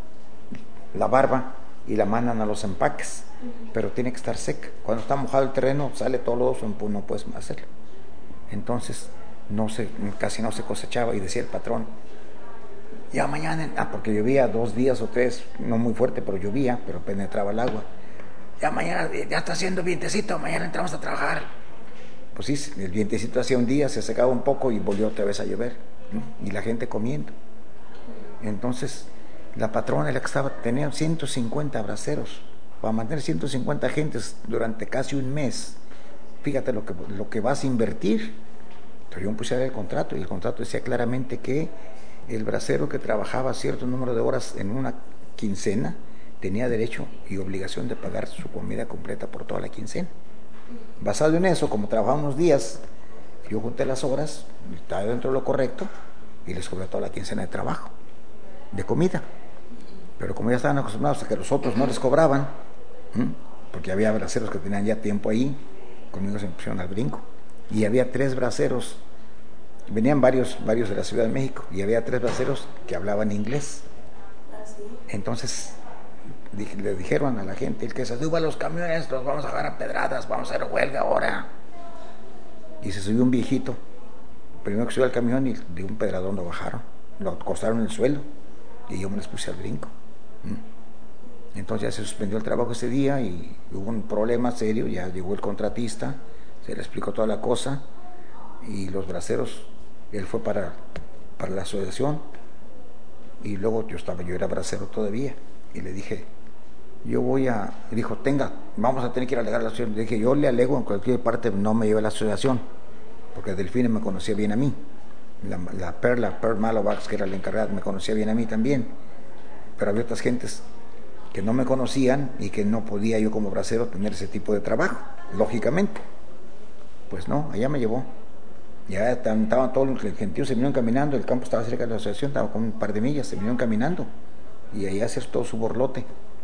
la barba y la mandan a los empaques, pero tiene que estar seca. Cuando está mojado el terreno, sale todo lodoso, pues no puedes hacerlo. Entonces no se, casi no se cosechaba y decía el patrón, ya mañana, ah, porque llovía dos días o tres, no muy fuerte, pero llovía, pero penetraba el agua. Ya mañana, ya está haciendo vientecito, mañana entramos a trabajar. Pues sí, el vientecito hacía un día, se secaba un poco y volvió otra vez a llover, ¿no? Y la gente comiendo. Entonces, la patrona, la que estaba, tenía ciento cincuenta braceros, para mantener ciento cincuenta gentes durante casi un mes. Fíjate lo que, lo que vas a invertir. Pero yo me puse a ver el contrato y el contrato decía claramente que el bracero que trabajaba cierto número de horas en una quincena tenía derecho y obligación de pagar su comida completa por toda la quincena. Basado en eso, como trabajaba unos días, yo junté las horas, estaba dentro de lo correcto y les cobré toda la quincena de trabajo, de comida. Pero como ya estaban acostumbrados a que los otros no les cobraban, ¿m? porque había braceros que tenían ya tiempo ahí, conmigo se me pusieron al brinco. Y había tres braceros, venían varios, varios de la Ciudad de México, y había tres braceros que hablaban inglés. Entonces le dijeron a la gente, el que se suba a los camiones los vamos a agarrar a pedradas, vamos a hacer huelga ahora. Y se subió un viejito, primero que subió al camión y de un pedradón lo bajaron, lo acostaron en el suelo y yo me les puse al brinco. Entonces ya se suspendió el trabajo ese día y hubo un problema serio, ya llegó el contratista, se le explicó toda la cosa y los braceros, él fue para, para la asociación y luego yo estaba, yo era bracero todavía y le dije, yo voy a, dijo, tenga, vamos a tener que ir a alegar a la asociación. Le dije, yo le alego en cualquier parte, no me lleve a la asociación, porque Delfine me conocía bien a mí, la, la Perla, Pearl Malovax, que era la encargada, me conocía bien a mí también, pero había otras gentes que no me conocían y que no podía yo como bracero tener ese tipo de trabajo, lógicamente. Pues no, allá me llevó. Ya estaban todos los gentíos, se vinieron caminando, el campo estaba cerca de la asociación, estaba con un par de millas, se vinieron caminando y ahí hacer todo su borlote.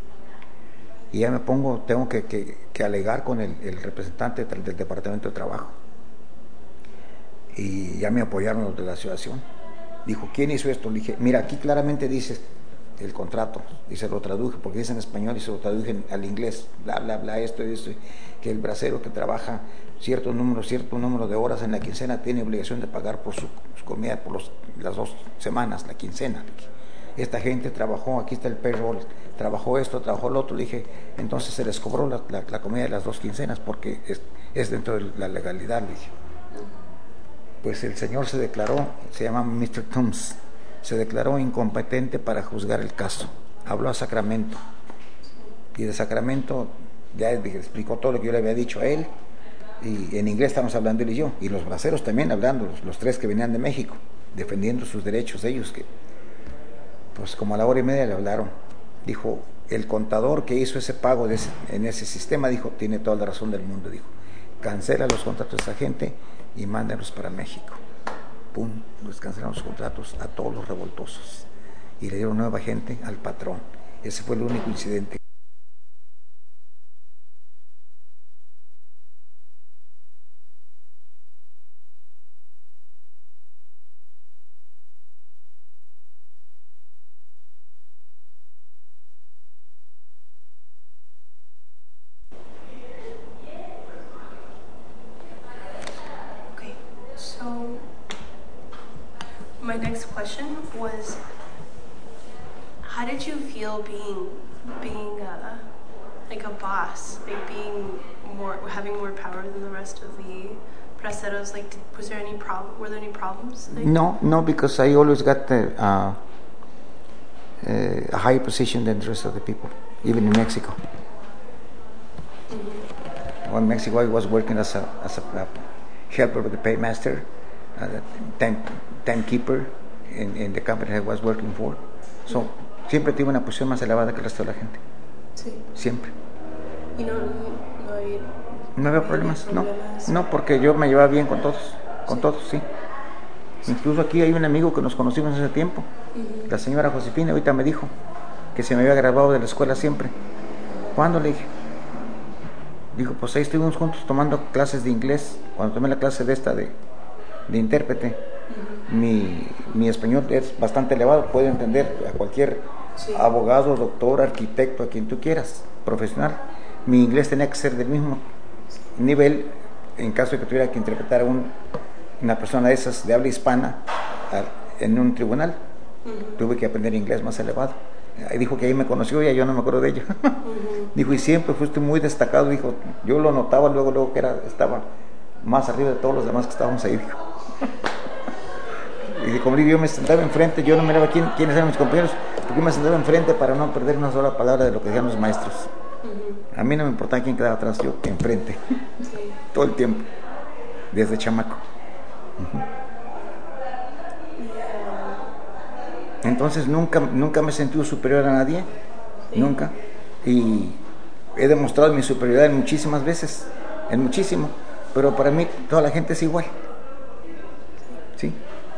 Y ya me pongo, tengo que, que, que alegar con el, el representante del, del Departamento de Trabajo. Y ya me apoyaron los de la asociación. Dijo, ¿quién hizo esto? Le dije, mira, aquí claramente dice el contrato, y se lo traduje, porque dice en español y se lo traduje al inglés, bla, bla, bla, esto y esto, que el bracero que trabaja cierto número, cierto número de horas en la quincena tiene obligación de pagar por su, su comida por los, las dos semanas, la quincena. Esta gente trabajó, aquí está el payroll, trabajó esto, trabajó lo otro, le dije, entonces se les cobró la, la, la comida de las dos quincenas porque es, es dentro de la legalidad, le dije. Pues el señor se declaró, se llama mister Toombs, se declaró incompetente para juzgar el caso. Habló a Sacramento y de Sacramento ya explicó todo lo que yo le había dicho a él y en inglés estamos hablando él y yo, y los braceros también hablando, los, los tres que venían de México, defendiendo sus derechos ellos, que pues como a la hora y media le hablaron. Dijo, el contador que hizo ese pago de ese, en ese sistema, dijo, tiene toda la razón del mundo, dijo, cancela los contratos de esa gente y mándenlos para México. Pum, les cancelaron los contratos a todos los revoltosos y le dieron nueva gente al patrón. Ese fue el único incidente. my next question was, how did you feel being being uh, like a boss, like being more having more power than the rest of the braceros? Like, did, was there any problem? Were there any problems? Like? No, no, because I always got the, uh, uh, a higher position than the rest of the people, even in Mexico. Mm-hmm. Well, in Mexico, I was working as a as a uh, helper with the paymaster, uh, time timekeeper in, in the company I was working for. So, mm-hmm. siempre tuve una posición más elevada que el resto de la gente. Sí. Siempre. ¿Y no, no, hay, no había problemas? No, no, porque yo me llevaba bien con todos, con sí. todos, sí. Incluso aquí hay un amigo que nos conocimos hace tiempo, uh-huh. la señora Josefina, ahorita me dijo que se me había graduado de la escuela siempre. ¿Cuándo? Le dije. Dijo, pues ahí estuvimos juntos tomando clases de inglés, cuando tomé la clase de esta de, de intérprete. Uh-huh. Mi, mi español es bastante elevado, puedo entender a cualquier sí. abogado, doctor, arquitecto, a quien tú quieras, profesional. Mi inglés tenía que ser del mismo nivel en caso de que tuviera que interpretar a un, una persona de esas de habla hispana a, en un tribunal. Uh-huh. Tuve que aprender inglés más elevado. Ahí dijo que ahí me conoció y yo no me acuerdo de ello. Uh-huh. Dijo, y siempre fuiste muy destacado. Dijo, yo lo notaba luego, luego que era, estaba más arriba de todos los demás que estábamos ahí. Dijo. Y como digo, yo me sentaba enfrente, yo no miraba quién, quiénes eran mis compañeros, porque yo me sentaba enfrente para no perder una sola palabra de lo que decían los maestros. Uh-huh. A mí no me importaba quién quedaba atrás, yo enfrente. Sí. Todo el tiempo, desde chamaco. Uh-huh. Entonces nunca, nunca me he sentido superior a nadie, sí. nunca. Y he demostrado mi superioridad en muchísimas veces, en muchísimo. Pero para mí toda la gente es igual. ¿Sí?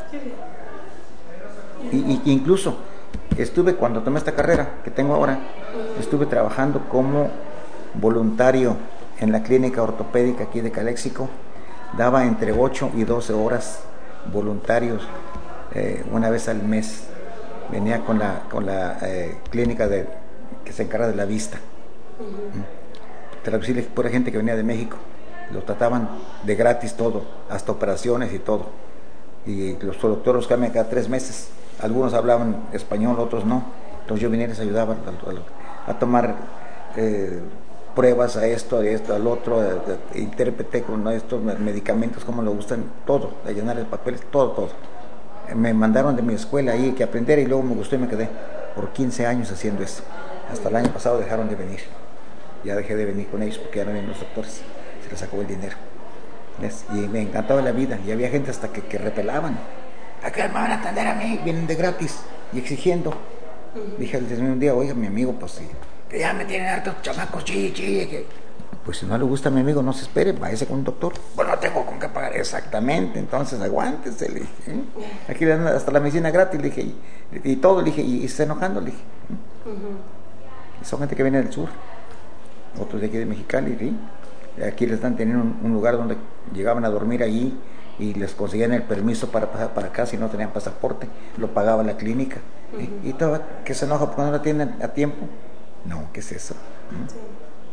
Y, y incluso estuve, cuando tomé esta carrera que tengo ahora, estuve trabajando como voluntario en la clínica ortopédica aquí de Calexico. Daba entre ocho y doce horas voluntarios eh, una vez al mes. Venía con la, con la eh, clínica de, que se encarga de la vista. Uh-huh. Traducirle por gente que venía de México. Lo trataban de gratis todo, hasta operaciones y todo. Y los doctores los cambian cada tres meses. Algunos hablaban español, otros no. Entonces yo venía y les ayudaba a, a tomar eh, pruebas a esto, a esto, al otro, a, a, intérprete con estos medicamentos, como lo gustan, todo, a llenar los papeles, todo, todo. Me mandaron de mi escuela ahí que aprender y luego me gustó y me quedé por quince años haciendo eso. Hasta el año pasado dejaron de venir. Ya dejé de venir con ellos porque ya no vienen los doctores. Se les acabó el dinero. ¿Ves? Y me encantaba la vida. Y había gente hasta que, que repelaban. ¿A qué me van a atender a mí? Vienen de gratis y exigiendo. Uh-huh. Dije al un día, oiga, mi amigo, pues sí, que ya me tienen hartos chamacos, chi, chi, que... Pues si no le gusta a mi amigo, no se espere, váyase con un doctor. Bueno, no tengo con qué pagar. Exactamente, entonces aguántese, le dije. ¿eh? Aquí le dan hasta la medicina gratis, le dije, y, y todo, le dije, y, y está enojando, le dije. ¿eh? Uh-huh. Son gente que viene del sur, otros de aquí de Mexicali, ¿sí? Aquí les dan tener un, un lugar donde llegaban a dormir allí y les conseguían el permiso para pasar para acá si no tenían pasaporte, lo pagaba la clínica. Uh-huh. ¿eh? Y todo, que se enoja porque no lo atienden a tiempo. No, ¿qué es eso? ¿eh? Sí.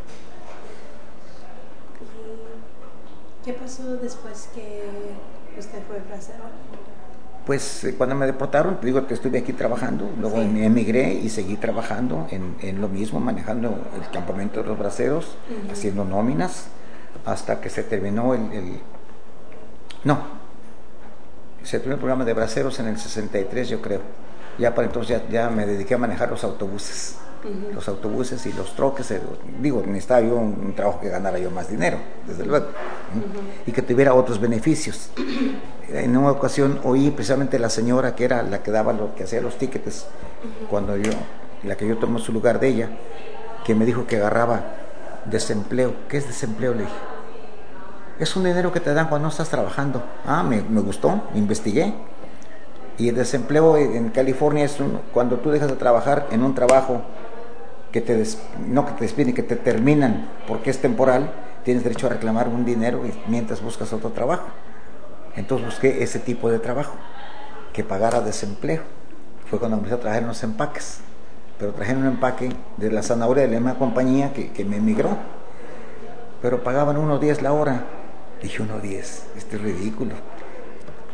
¿Qué pasó después que usted fue bracero? Pues eh, cuando me deportaron, te digo que estuve aquí trabajando, luego sí. emigré y seguí trabajando en, en lo mismo, manejando el campamento de los braceros, uh-huh. haciendo nóminas, hasta que se terminó el, el... No, se terminó el programa de braceros en el sesenta y tres, yo creo. Ya para entonces ya, ya me dediqué a manejar los autobuses. Uh-huh. Los autobuses y los troques, eh, digo, necesitaba yo un, un trabajo que ganara yo más dinero, desde luego, ¿eh? Uh-huh. Y que tuviera otros beneficios. En una ocasión oí precisamente la señora que era la que daba lo que hacía los tickets, uh-huh. cuando yo, la que yo tomé su lugar de ella, que me dijo que agarraba desempleo. ¿Qué es desempleo? Le dije, es un dinero que te dan cuando no estás trabajando. Ah, me, me gustó, investigué. Y el desempleo en California es un, cuando tú dejas de trabajar en un trabajo que te des, no que te despiden, que te terminan porque es temporal, tienes derecho a reclamar un dinero mientras buscas otro trabajo. Entonces busqué ese tipo de trabajo que pagara desempleo. Fue cuando empecé a trabajar en los empaques, pero traje un empaque de la zanahoria de la misma compañía que, que me emigró, pero pagaban uno diez la hora. Dije, uno diez, esto es ridículo.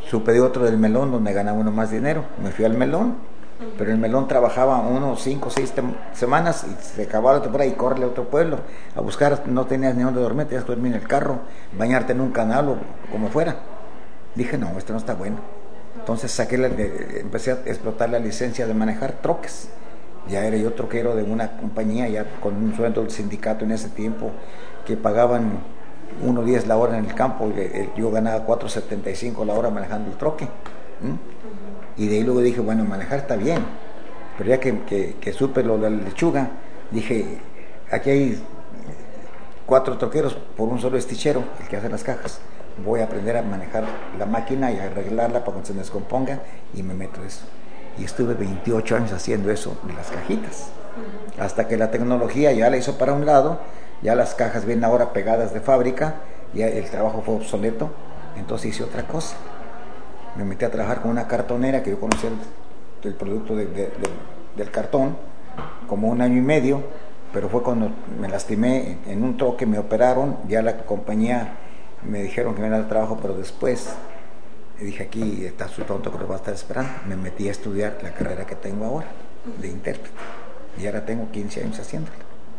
supe de otro del melón donde ganaba uno más dinero. Me fui al melón, pero el melón trabajaba unos cinco o seis semanas y se acababa la temporada y corre a otro pueblo a buscar, no tenías ni dónde dormir, tenías que dormir en el carro, bañarte en un canal o como fuera. Dije, no, esto no está bueno. Entonces saqué la, de, empecé a explotar la licencia de manejar troques. Ya era yo troquero de una compañía, ya con un sueldo del sindicato en ese tiempo, que pagaban uno diez la hora en el campo, y yo ganaba cuatro setenta y cinco la hora manejando el troque. ¿Mm? Y de ahí luego dije, bueno, manejar está bien, pero ya que, que, que supe lo de la lechuga, dije, aquí hay cuatro troqueros por un solo estichero, el que hace las cajas. Voy a aprender a manejar la máquina y a arreglarla para cuando se descomponga, y me meto eso. Y estuve veintiocho años haciendo eso de las cajitas, hasta que la tecnología ya la hizo para un lado, ya las cajas vienen ahora pegadas de fábrica, ya el trabajo fue obsoleto, entonces hice otra cosa. Me metí a trabajar con una cartonera, que yo conocía el, el producto de, de, de, del cartón, como un año y medio, pero fue cuando me lastimé en un troque, me operaron, ya la compañía me dijeron que me iba a dar trabajo, pero después dije, aquí está su tonto que lo va a estar esperando. Me metí a estudiar la carrera que tengo ahora, de intérprete, y ahora tengo quince años haciéndola.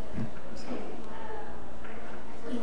¿Mm?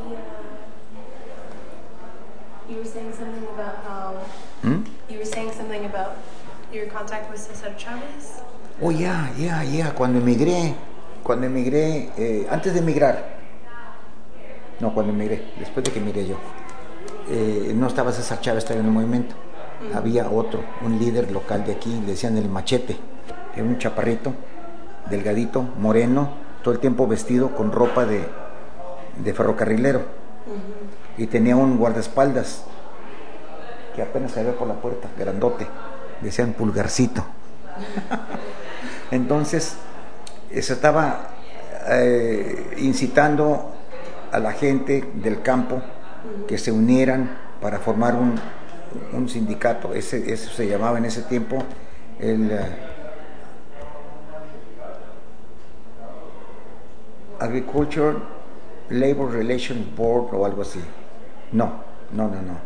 You were saying something about how ¿Mm? you were saying something about your contact with César Chávez. Oh, ya, ya, ya. Cuando emigré, cuando emigré, eh, antes de emigrar, no, cuando emigré, después de que emigré yo, eh, no estaba César Chávez todavía en el movimiento. Mm. Había otro, un líder local de aquí, le decían el Machete. Era un chaparrito, delgadito, moreno, todo el tiempo vestido con ropa de, de ferrocarrilero. Uh-huh. Y tenía un guardaespaldas que apenas se ve por la puerta, grandote, decían Pulgarcito. Entonces se estaba eh, incitando a la gente del campo uh-huh. que se unieran para formar un, un sindicato. Ese, eso se llamaba en ese tiempo el uh, Agriculture Labor Relations Board o algo así. No, no, no, no.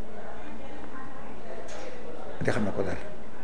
Déjame acordar.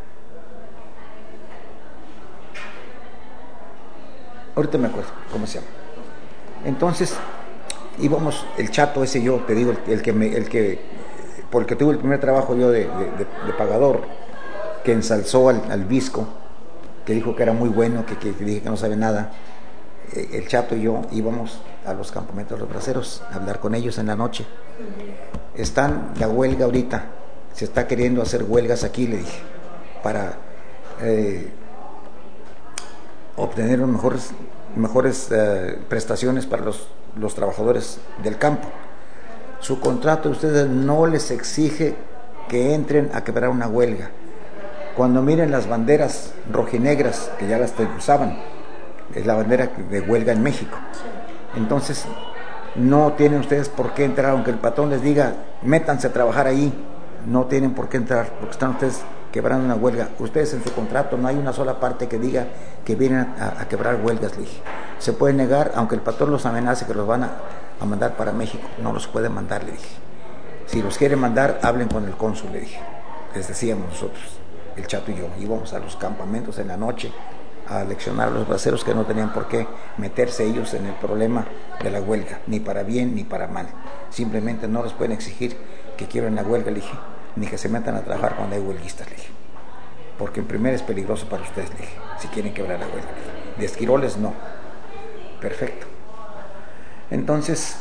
Ahorita me acuerdo cómo se llama. Entonces, íbamos, el chato ese yo, te digo, el, el que me, el que, por el que tuve el primer trabajo yo de, de, de, de pagador, que ensalzó al, al Visco, que dijo que era muy bueno, que, que, que dije que no sabe nada. El chato y yo íbamos a los campamentos de los braceros a hablar con ellos en la noche. Están la huelga ahorita, se está queriendo hacer huelgas aquí, le dije, para eh, obtener mejores, mejores eh, prestaciones para los, los trabajadores del campo. Su contrato de ustedes no les exige que entren a quebrar una huelga. Cuando miren las banderas rojinegras, que ya las usaban, es la bandera de huelga en México. Entonces, no tienen ustedes por qué entrar, aunque el patrón les diga, métanse a trabajar ahí, no tienen por qué entrar, porque están ustedes quebrando una huelga. Ustedes en su contrato no hay una sola parte que diga que vienen a, a quebrar huelgas, le dije. Se puede negar, aunque el patrón los amenace que los van a, a mandar para México, no los puede mandar, le dije. Si los quiere mandar, hablen con el cónsul, le dije. Les decíamos nosotros, el chato y yo, íbamos a los campamentos en la noche a leccionar a los braceros que no tenían por qué meterse ellos en el problema de la huelga, ni para bien ni para mal. Simplemente no les pueden exigir que quiebren la huelga, le dije, ni que se metan a trabajar cuando hay huelguistas, le dije, porque en primer es peligroso para ustedes, le dije, si quieren quebrar la huelga. De esquiroles no. Perfecto. Entonces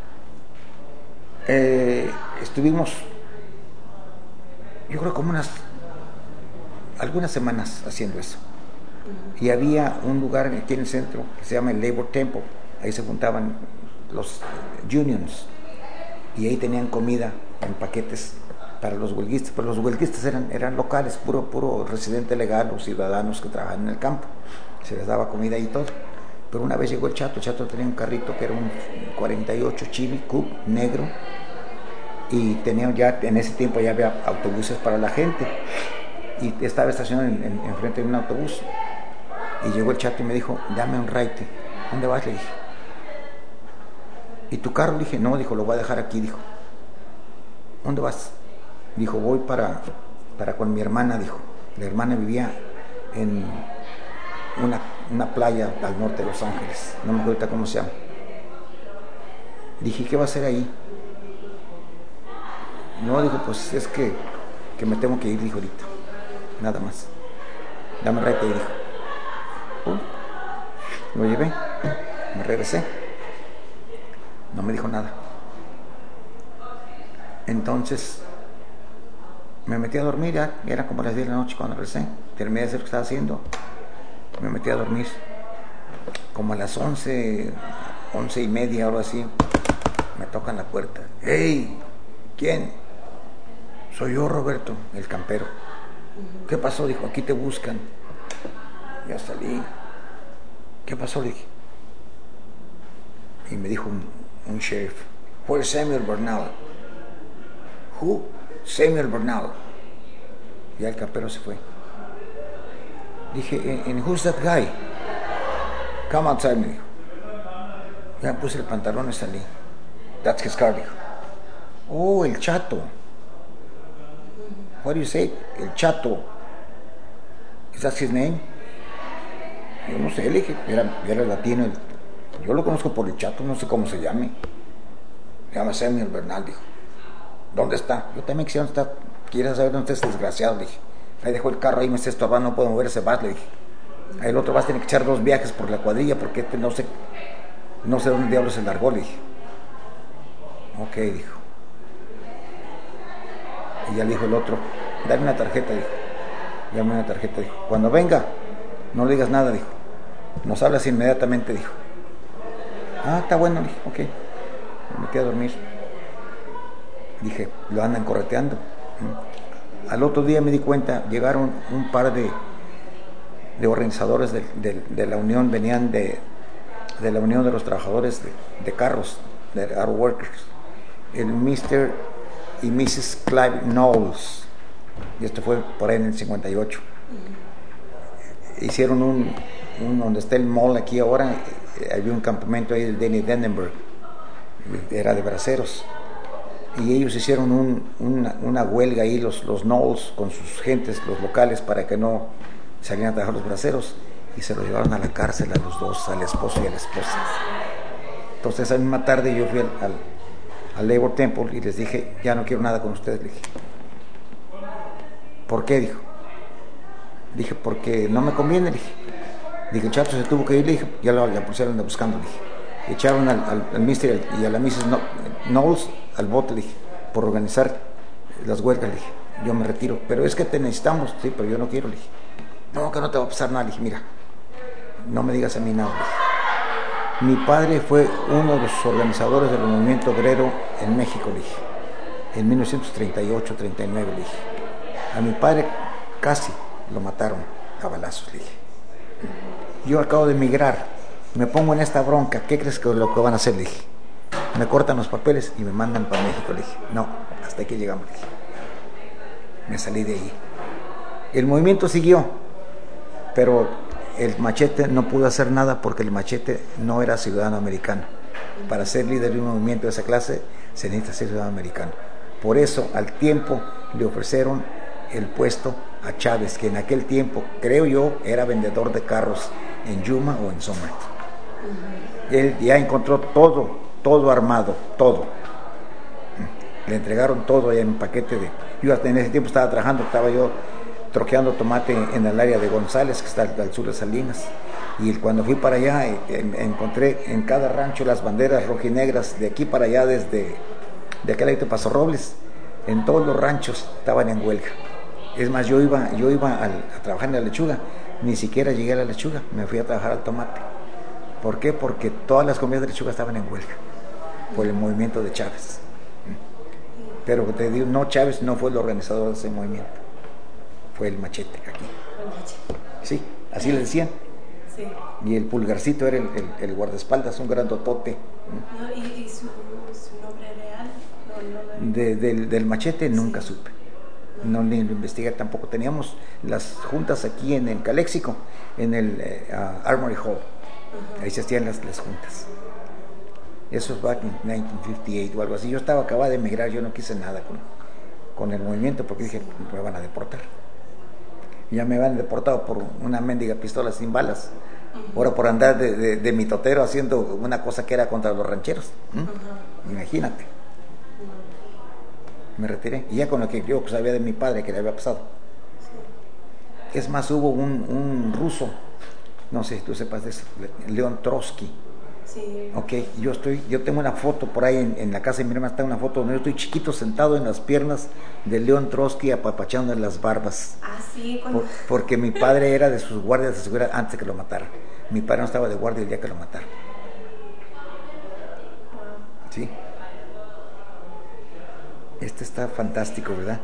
eh, estuvimos, yo creo como unas algunas semanas haciendo eso. Y había un lugar aquí en el centro que se llama el Labor Temple. Ahí se juntaban los unions y ahí tenían comida en paquetes para los huelguistas, pero los huelguistas eran, eran locales, puro, puro residente legal o ciudadanos que trabajaban en el campo. Se les daba comida y todo. Pero una vez llegó el chato, el chato tenía un carrito que era un cuarenta y ocho Chevy Coupe negro, y tenía ya, en ese tiempo ya había autobuses para la gente, y estaba estacionado en, en, en frente de un autobús. Y llegó el chato y me dijo, dame un raite. ¿Dónde vas? Le dije. ¿Y tu carro? Le dije, no, dijo, lo voy a dejar aquí, dijo. ¿Dónde vas? Dijo, voy para para con mi hermana, dijo. La hermana vivía en una, una playa al norte de Los Ángeles, no me acuerdo ahorita cómo se llama. Dije, ¿qué va a hacer ahí? No, dijo, pues es que, que me tengo que ir, dijo ahorita, nada más. Dame rete, dijo. Pum. Lo llevé, me regresé. No me dijo nada. Entonces me metí a dormir, ya era como las diez de la noche cuando regresé. Terminé de hacer lo que estaba haciendo. Me metí a dormir. Como a las once, once y media, algo así, me tocan la puerta. ¡Hey! ¿Quién? Soy yo, Roberto, el campero. ¿Qué pasó? Dijo, aquí te buscan. Ya salí. ¿Qué pasó? Le dije. Y me dijo un, un sheriff. Where's Samuel Bernal? Who? Samuel Bernal. Ya el campero se fue. Dije, ¿and who's that guy? Come outside, me dijo. Ya puse el pantalón y salí. That's his car, dijo. Oh, el chato. What do you say? El chato. Is that his name? Yo no sé, le dije, era, era latino. Yo lo conozco por el chato, no sé cómo se llame. Se llama Samuel Bernal, dijo. ¿Dónde está? Yo también quisiera dónde está. ¿Quieres saber dónde está ese desgraciado? Le dije. Ahí dejó el carro, ahí me está estorbando, no puedo moverse, vas, le dije. Ahí el otro vas a tener que echar dos viajes por la cuadrilla porque este no sé, no sé dónde diablos se largó, le dije. Ok, dijo. Y ya le dijo el otro, dame una tarjeta, dijo. Dame una tarjeta, dijo. Cuando venga, no le digas nada, dijo. Nos hablas inmediatamente, dijo. Ah, está bueno, dije, ok. Me quedé a dormir. Dije, lo andan correteando. Al otro día me di cuenta, llegaron un par de, de organizadores de, de, de la unión, venían de, de la unión de los trabajadores de, de carros, de auto workers, el mister y missus Clive Knowles, y esto fue por ahí en el cincuenta y ocho. Hicieron un, un donde está el mall aquí ahora, había un campamento ahí del Danny Denenberg, era de braceros. Y ellos hicieron un, una, una huelga ahí, los, los Knowles, con sus gentes, los locales, para que no salieran a trabajar los braceros, y se los llevaron a la cárcel a los dos, al esposo y a la esposa. Entonces esa misma tarde yo fui al, al, al Labor Temple y les dije, ya no quiero nada con ustedes, le dije. ¿Por qué? Dijo. Dije, porque no me conviene, le dije. Dije, el chato se tuvo que ir, le dije, ya la, la policía lo anda buscando, le dije. Echaron al, al, al mister y a la missus Knowles al bote, le dije, por organizar las huelgas, le dije. Yo me retiro, pero es que te necesitamos. Sí, pero yo no quiero, le dije. No, que no te va a pasar nada, le dije. Mira, no me digas a mí nada, le dije. Mi padre fue uno de los organizadores del movimiento obrero en México, le dije, en mil novecientos treinta y ocho, treinta y nueve, le dije. A mi padre casi lo mataron a balazos, le dije. Yo acabo de emigrar, me pongo en esta bronca, ¿qué crees que es lo que van a hacer? Le dije. Me cortan los papeles y me mandan para México, le dije. No, hasta aquí llegamos, le dije. Me salí de ahí. El movimiento siguió, pero el machete no pudo hacer nada porque el machete no era ciudadano americano. Para ser líder de un movimiento de esa clase se necesita ser ciudadano americano. Por eso, al tiempo, le ofrecieron el puesto a Chávez, que en aquel tiempo, creo yo, era vendedor de carros en Yuma o en Summit. Uh-huh. Él ya encontró todo, todo armado, todo. Le entregaron todo allá en un paquete de... Yo en ese tiempo estaba trabajando, estaba yo troqueando tomate en el área de González, que está al, al sur de Salinas. Y cuando fui para allá, eh, encontré en cada rancho las banderas rojinegras, de aquí para allá, desde de aquel lado de Paso Robles. En todos los ranchos estaban en huelga. Es más, yo iba, yo iba al, a trabajar en la lechuga, ni siquiera llegué a la lechuga, me fui a trabajar al tomate. ¿Por qué? Porque todas las comidas de lechuga estaban en huelga, por el movimiento de Chávez. Pero te digo, no, Chávez no fue el organizador de ese movimiento, fue el machete aquí. Sí, así le decían. Sí. Y el pulgarcito era el, el, el guardaespaldas, un grandotote. No, ¿y, y su, su nombre real? No, no, de, del, del machete nunca sí. supe. No ni lo investigué tampoco. Teníamos las juntas aquí en el Caléxico, en el uh, Armory Hall. Uh-huh. Ahí se hacían las, las juntas. Eso es back en nineteen fifty-eight o algo así. Yo estaba acabado de emigrar, yo no quise nada con, con el movimiento, porque dije, me van a deportar. Ya me habían deportado por una mendiga pistola sin balas. Ahora por andar de, de, de mitotero haciendo una cosa que era contra los rancheros. ¿Mm? Uh-huh. Imagínate. Uh-huh. Me retiré. Y ya con lo que yo sabía de mi padre que le había pasado. Sí. Es más, hubo un, un ruso, no sé si tú sepas de eso, León Trotsky. Sí. Ok, yo estoy, yo tengo una foto por ahí en, en la casa de mi hermana, está una foto donde yo estoy chiquito sentado en las piernas de León Trotsky apapachando en las barbas. Ah, sí, cuando... Por, porque mi padre era de sus guardias de seguridad antes de que lo mataran. Mi padre no estaba de guardia el día que lo mataron. Sí. Este está fantástico, ¿verdad?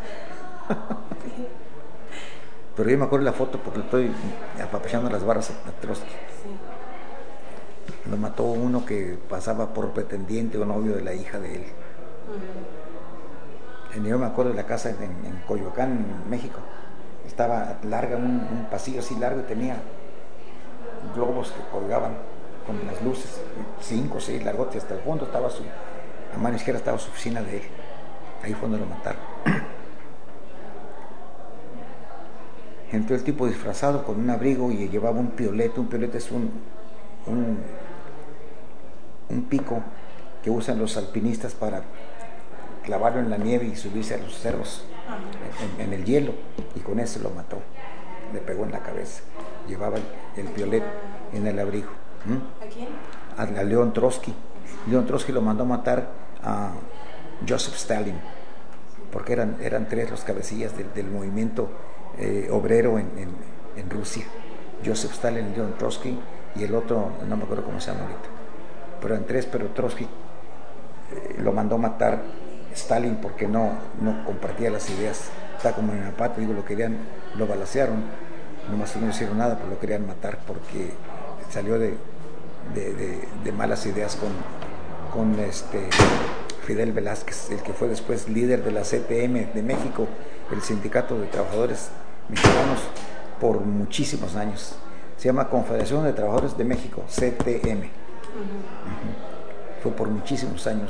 Pero yo me acuerdo de la foto porque estoy apapachando las barbas a Trotsky. Sí. Lo mató uno que pasaba por pretendiente o novio de la hija de él. Uh-huh. Yo me acuerdo de la casa en, en Coyoacán, en México. Estaba larga, un, un pasillo así largo y tenía globos que colgaban con las luces, cinco o seis largotes. Hasta el fondo estaba su, a mano izquierda estaba su oficina de él. Ahí fue donde lo mataron. Entró el tipo disfrazado con un abrigo y llevaba un piolete. Un piolete es un, un un pico que usan los alpinistas para clavarlo en la nieve y subirse a los cerros en, en el hielo, y con eso lo mató, le pegó en la cabeza, llevaba el, el piolet en el abrigo. ¿Mm? ¿A quién? A, a León Trotsky. León Trotsky lo mandó a matar a Joseph Stalin, porque eran, eran tres los cabecillas del, del movimiento eh, obrero en, en, en Rusia. Joseph Stalin, León Trotsky y el otro, no me acuerdo cómo se llama ahorita. Pero en tres, pero Trotsky eh, lo mandó matar Stalin porque no, no compartía las ideas. Está como en el patio, digo, lo querían, lo balacearon, nomás no hicieron nada, pero lo querían matar porque salió de, de, de, de malas ideas con, con este Fidel Velázquez, el que fue después líder de la C T M de México, el Sindicato de Trabajadores Mexicanos, por muchísimos años. Se llama Confederación de Trabajadores de México, C T M. Uh-huh. Uh-huh. Fue por muchísimos años.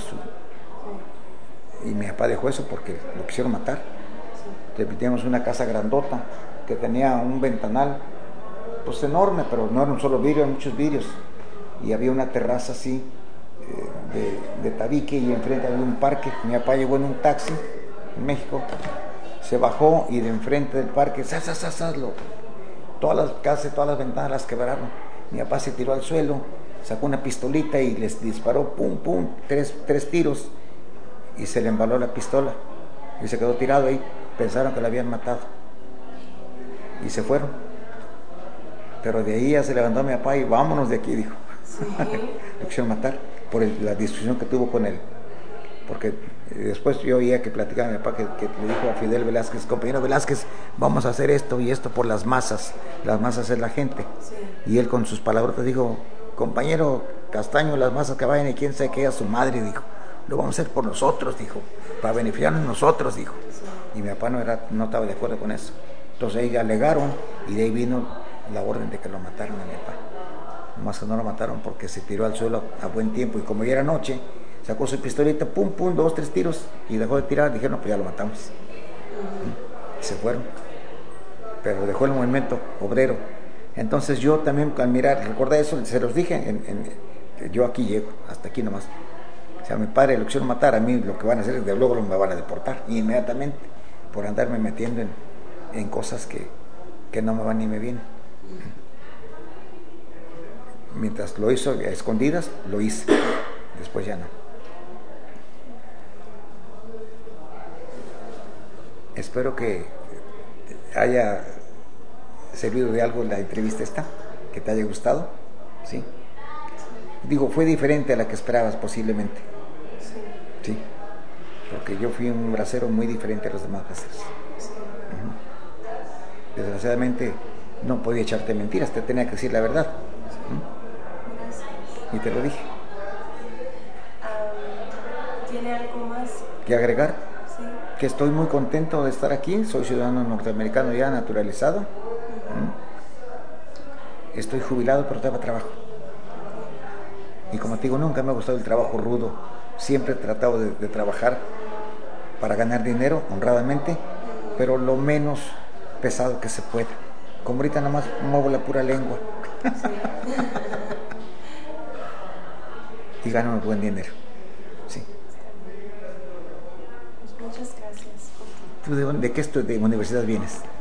Y mi papá dejó eso porque lo quisieron matar. Sí. Teníamos una casa grandota que tenía un ventanal pues enorme, pero no era un solo vidrio, eran muchos vidrios. Y había una terraza así eh, de, de tabique, y enfrente había un parque. Mi papá llegó en un taxi en México, se bajó y de enfrente del parque, ¡zas, zas, zas, zas! Lo, todas las casas, todas las ventanas las quebraron. Mi papá se tiró al suelo, sacó una pistolita y les disparó, pum, pum, tres, tres tiros, y se le embaló la pistola y se quedó tirado ahí. Pensaron que lo habían matado y se fueron, pero de ahí ya se levantó mi papá y vámonos de aquí, dijo. Sí. Lo quisieron matar por el, la discusión que tuvo con él, porque después yo oía que platicaba mi papá que, que le dijo a Fidel Velázquez: compañero Velázquez, vamos a hacer esto y esto por las masas, las masas es la gente. Sí. Y él con sus palabras dijo: compañero Castaño, las masas que vayan y quién sabe qué, a su madre, dijo, lo vamos a hacer por nosotros, dijo, para beneficiarnos nosotros, dijo. Sí. Y mi papá no, era, no estaba de acuerdo con eso. Entonces ahí alegaron y de ahí vino la orden de que lo mataran a mi papá. Nomás que no lo mataron porque se tiró al suelo a buen tiempo, y como ya era noche, sacó su pistolita, pum, pum, dos, tres tiros, y dejó de tirar. Dijeron: no, pues ya lo matamos. Uh-huh. Y se fueron. Pero dejó el movimiento obrero. Entonces yo también, al mirar, recuerda eso, se los dije, en, en, yo aquí llego, hasta aquí nomás. O sea, mi padre lo quisieron matar, a mí lo que van a hacer es de luego me van a deportar inmediatamente por andarme metiendo en, en cosas que, que no me van ni me vienen. Mientras lo hizo a escondidas, lo hice. Después ya no. Espero que haya servido de algo la entrevista esta, que te haya gustado, ¿sí? Digo, fue diferente a la que esperabas posiblemente. Sí. Sí. Porque yo fui un bracero muy diferente a los demás braceros. Sí. Uh-huh. Desgraciadamente no podía echarte mentiras, te tenía que decir la verdad. ¿Mm? Y te lo dije. Um, ¿Tiene algo más que agregar? Sí. Que estoy muy contento de estar aquí, soy ciudadano norteamericano ya naturalizado. Uh-huh. Estoy jubilado, pero todavía trabajo. Y como te digo, nunca me ha gustado el trabajo rudo. Siempre he tratado de, de trabajar para ganar dinero honradamente, pero lo menos pesado que se pueda. Como ahorita nada más muevo la pura lengua. Sí. Y gano un buen dinero. Sí. Muchas gracias. ¿Tú de, de qué estu- de universidad vienes?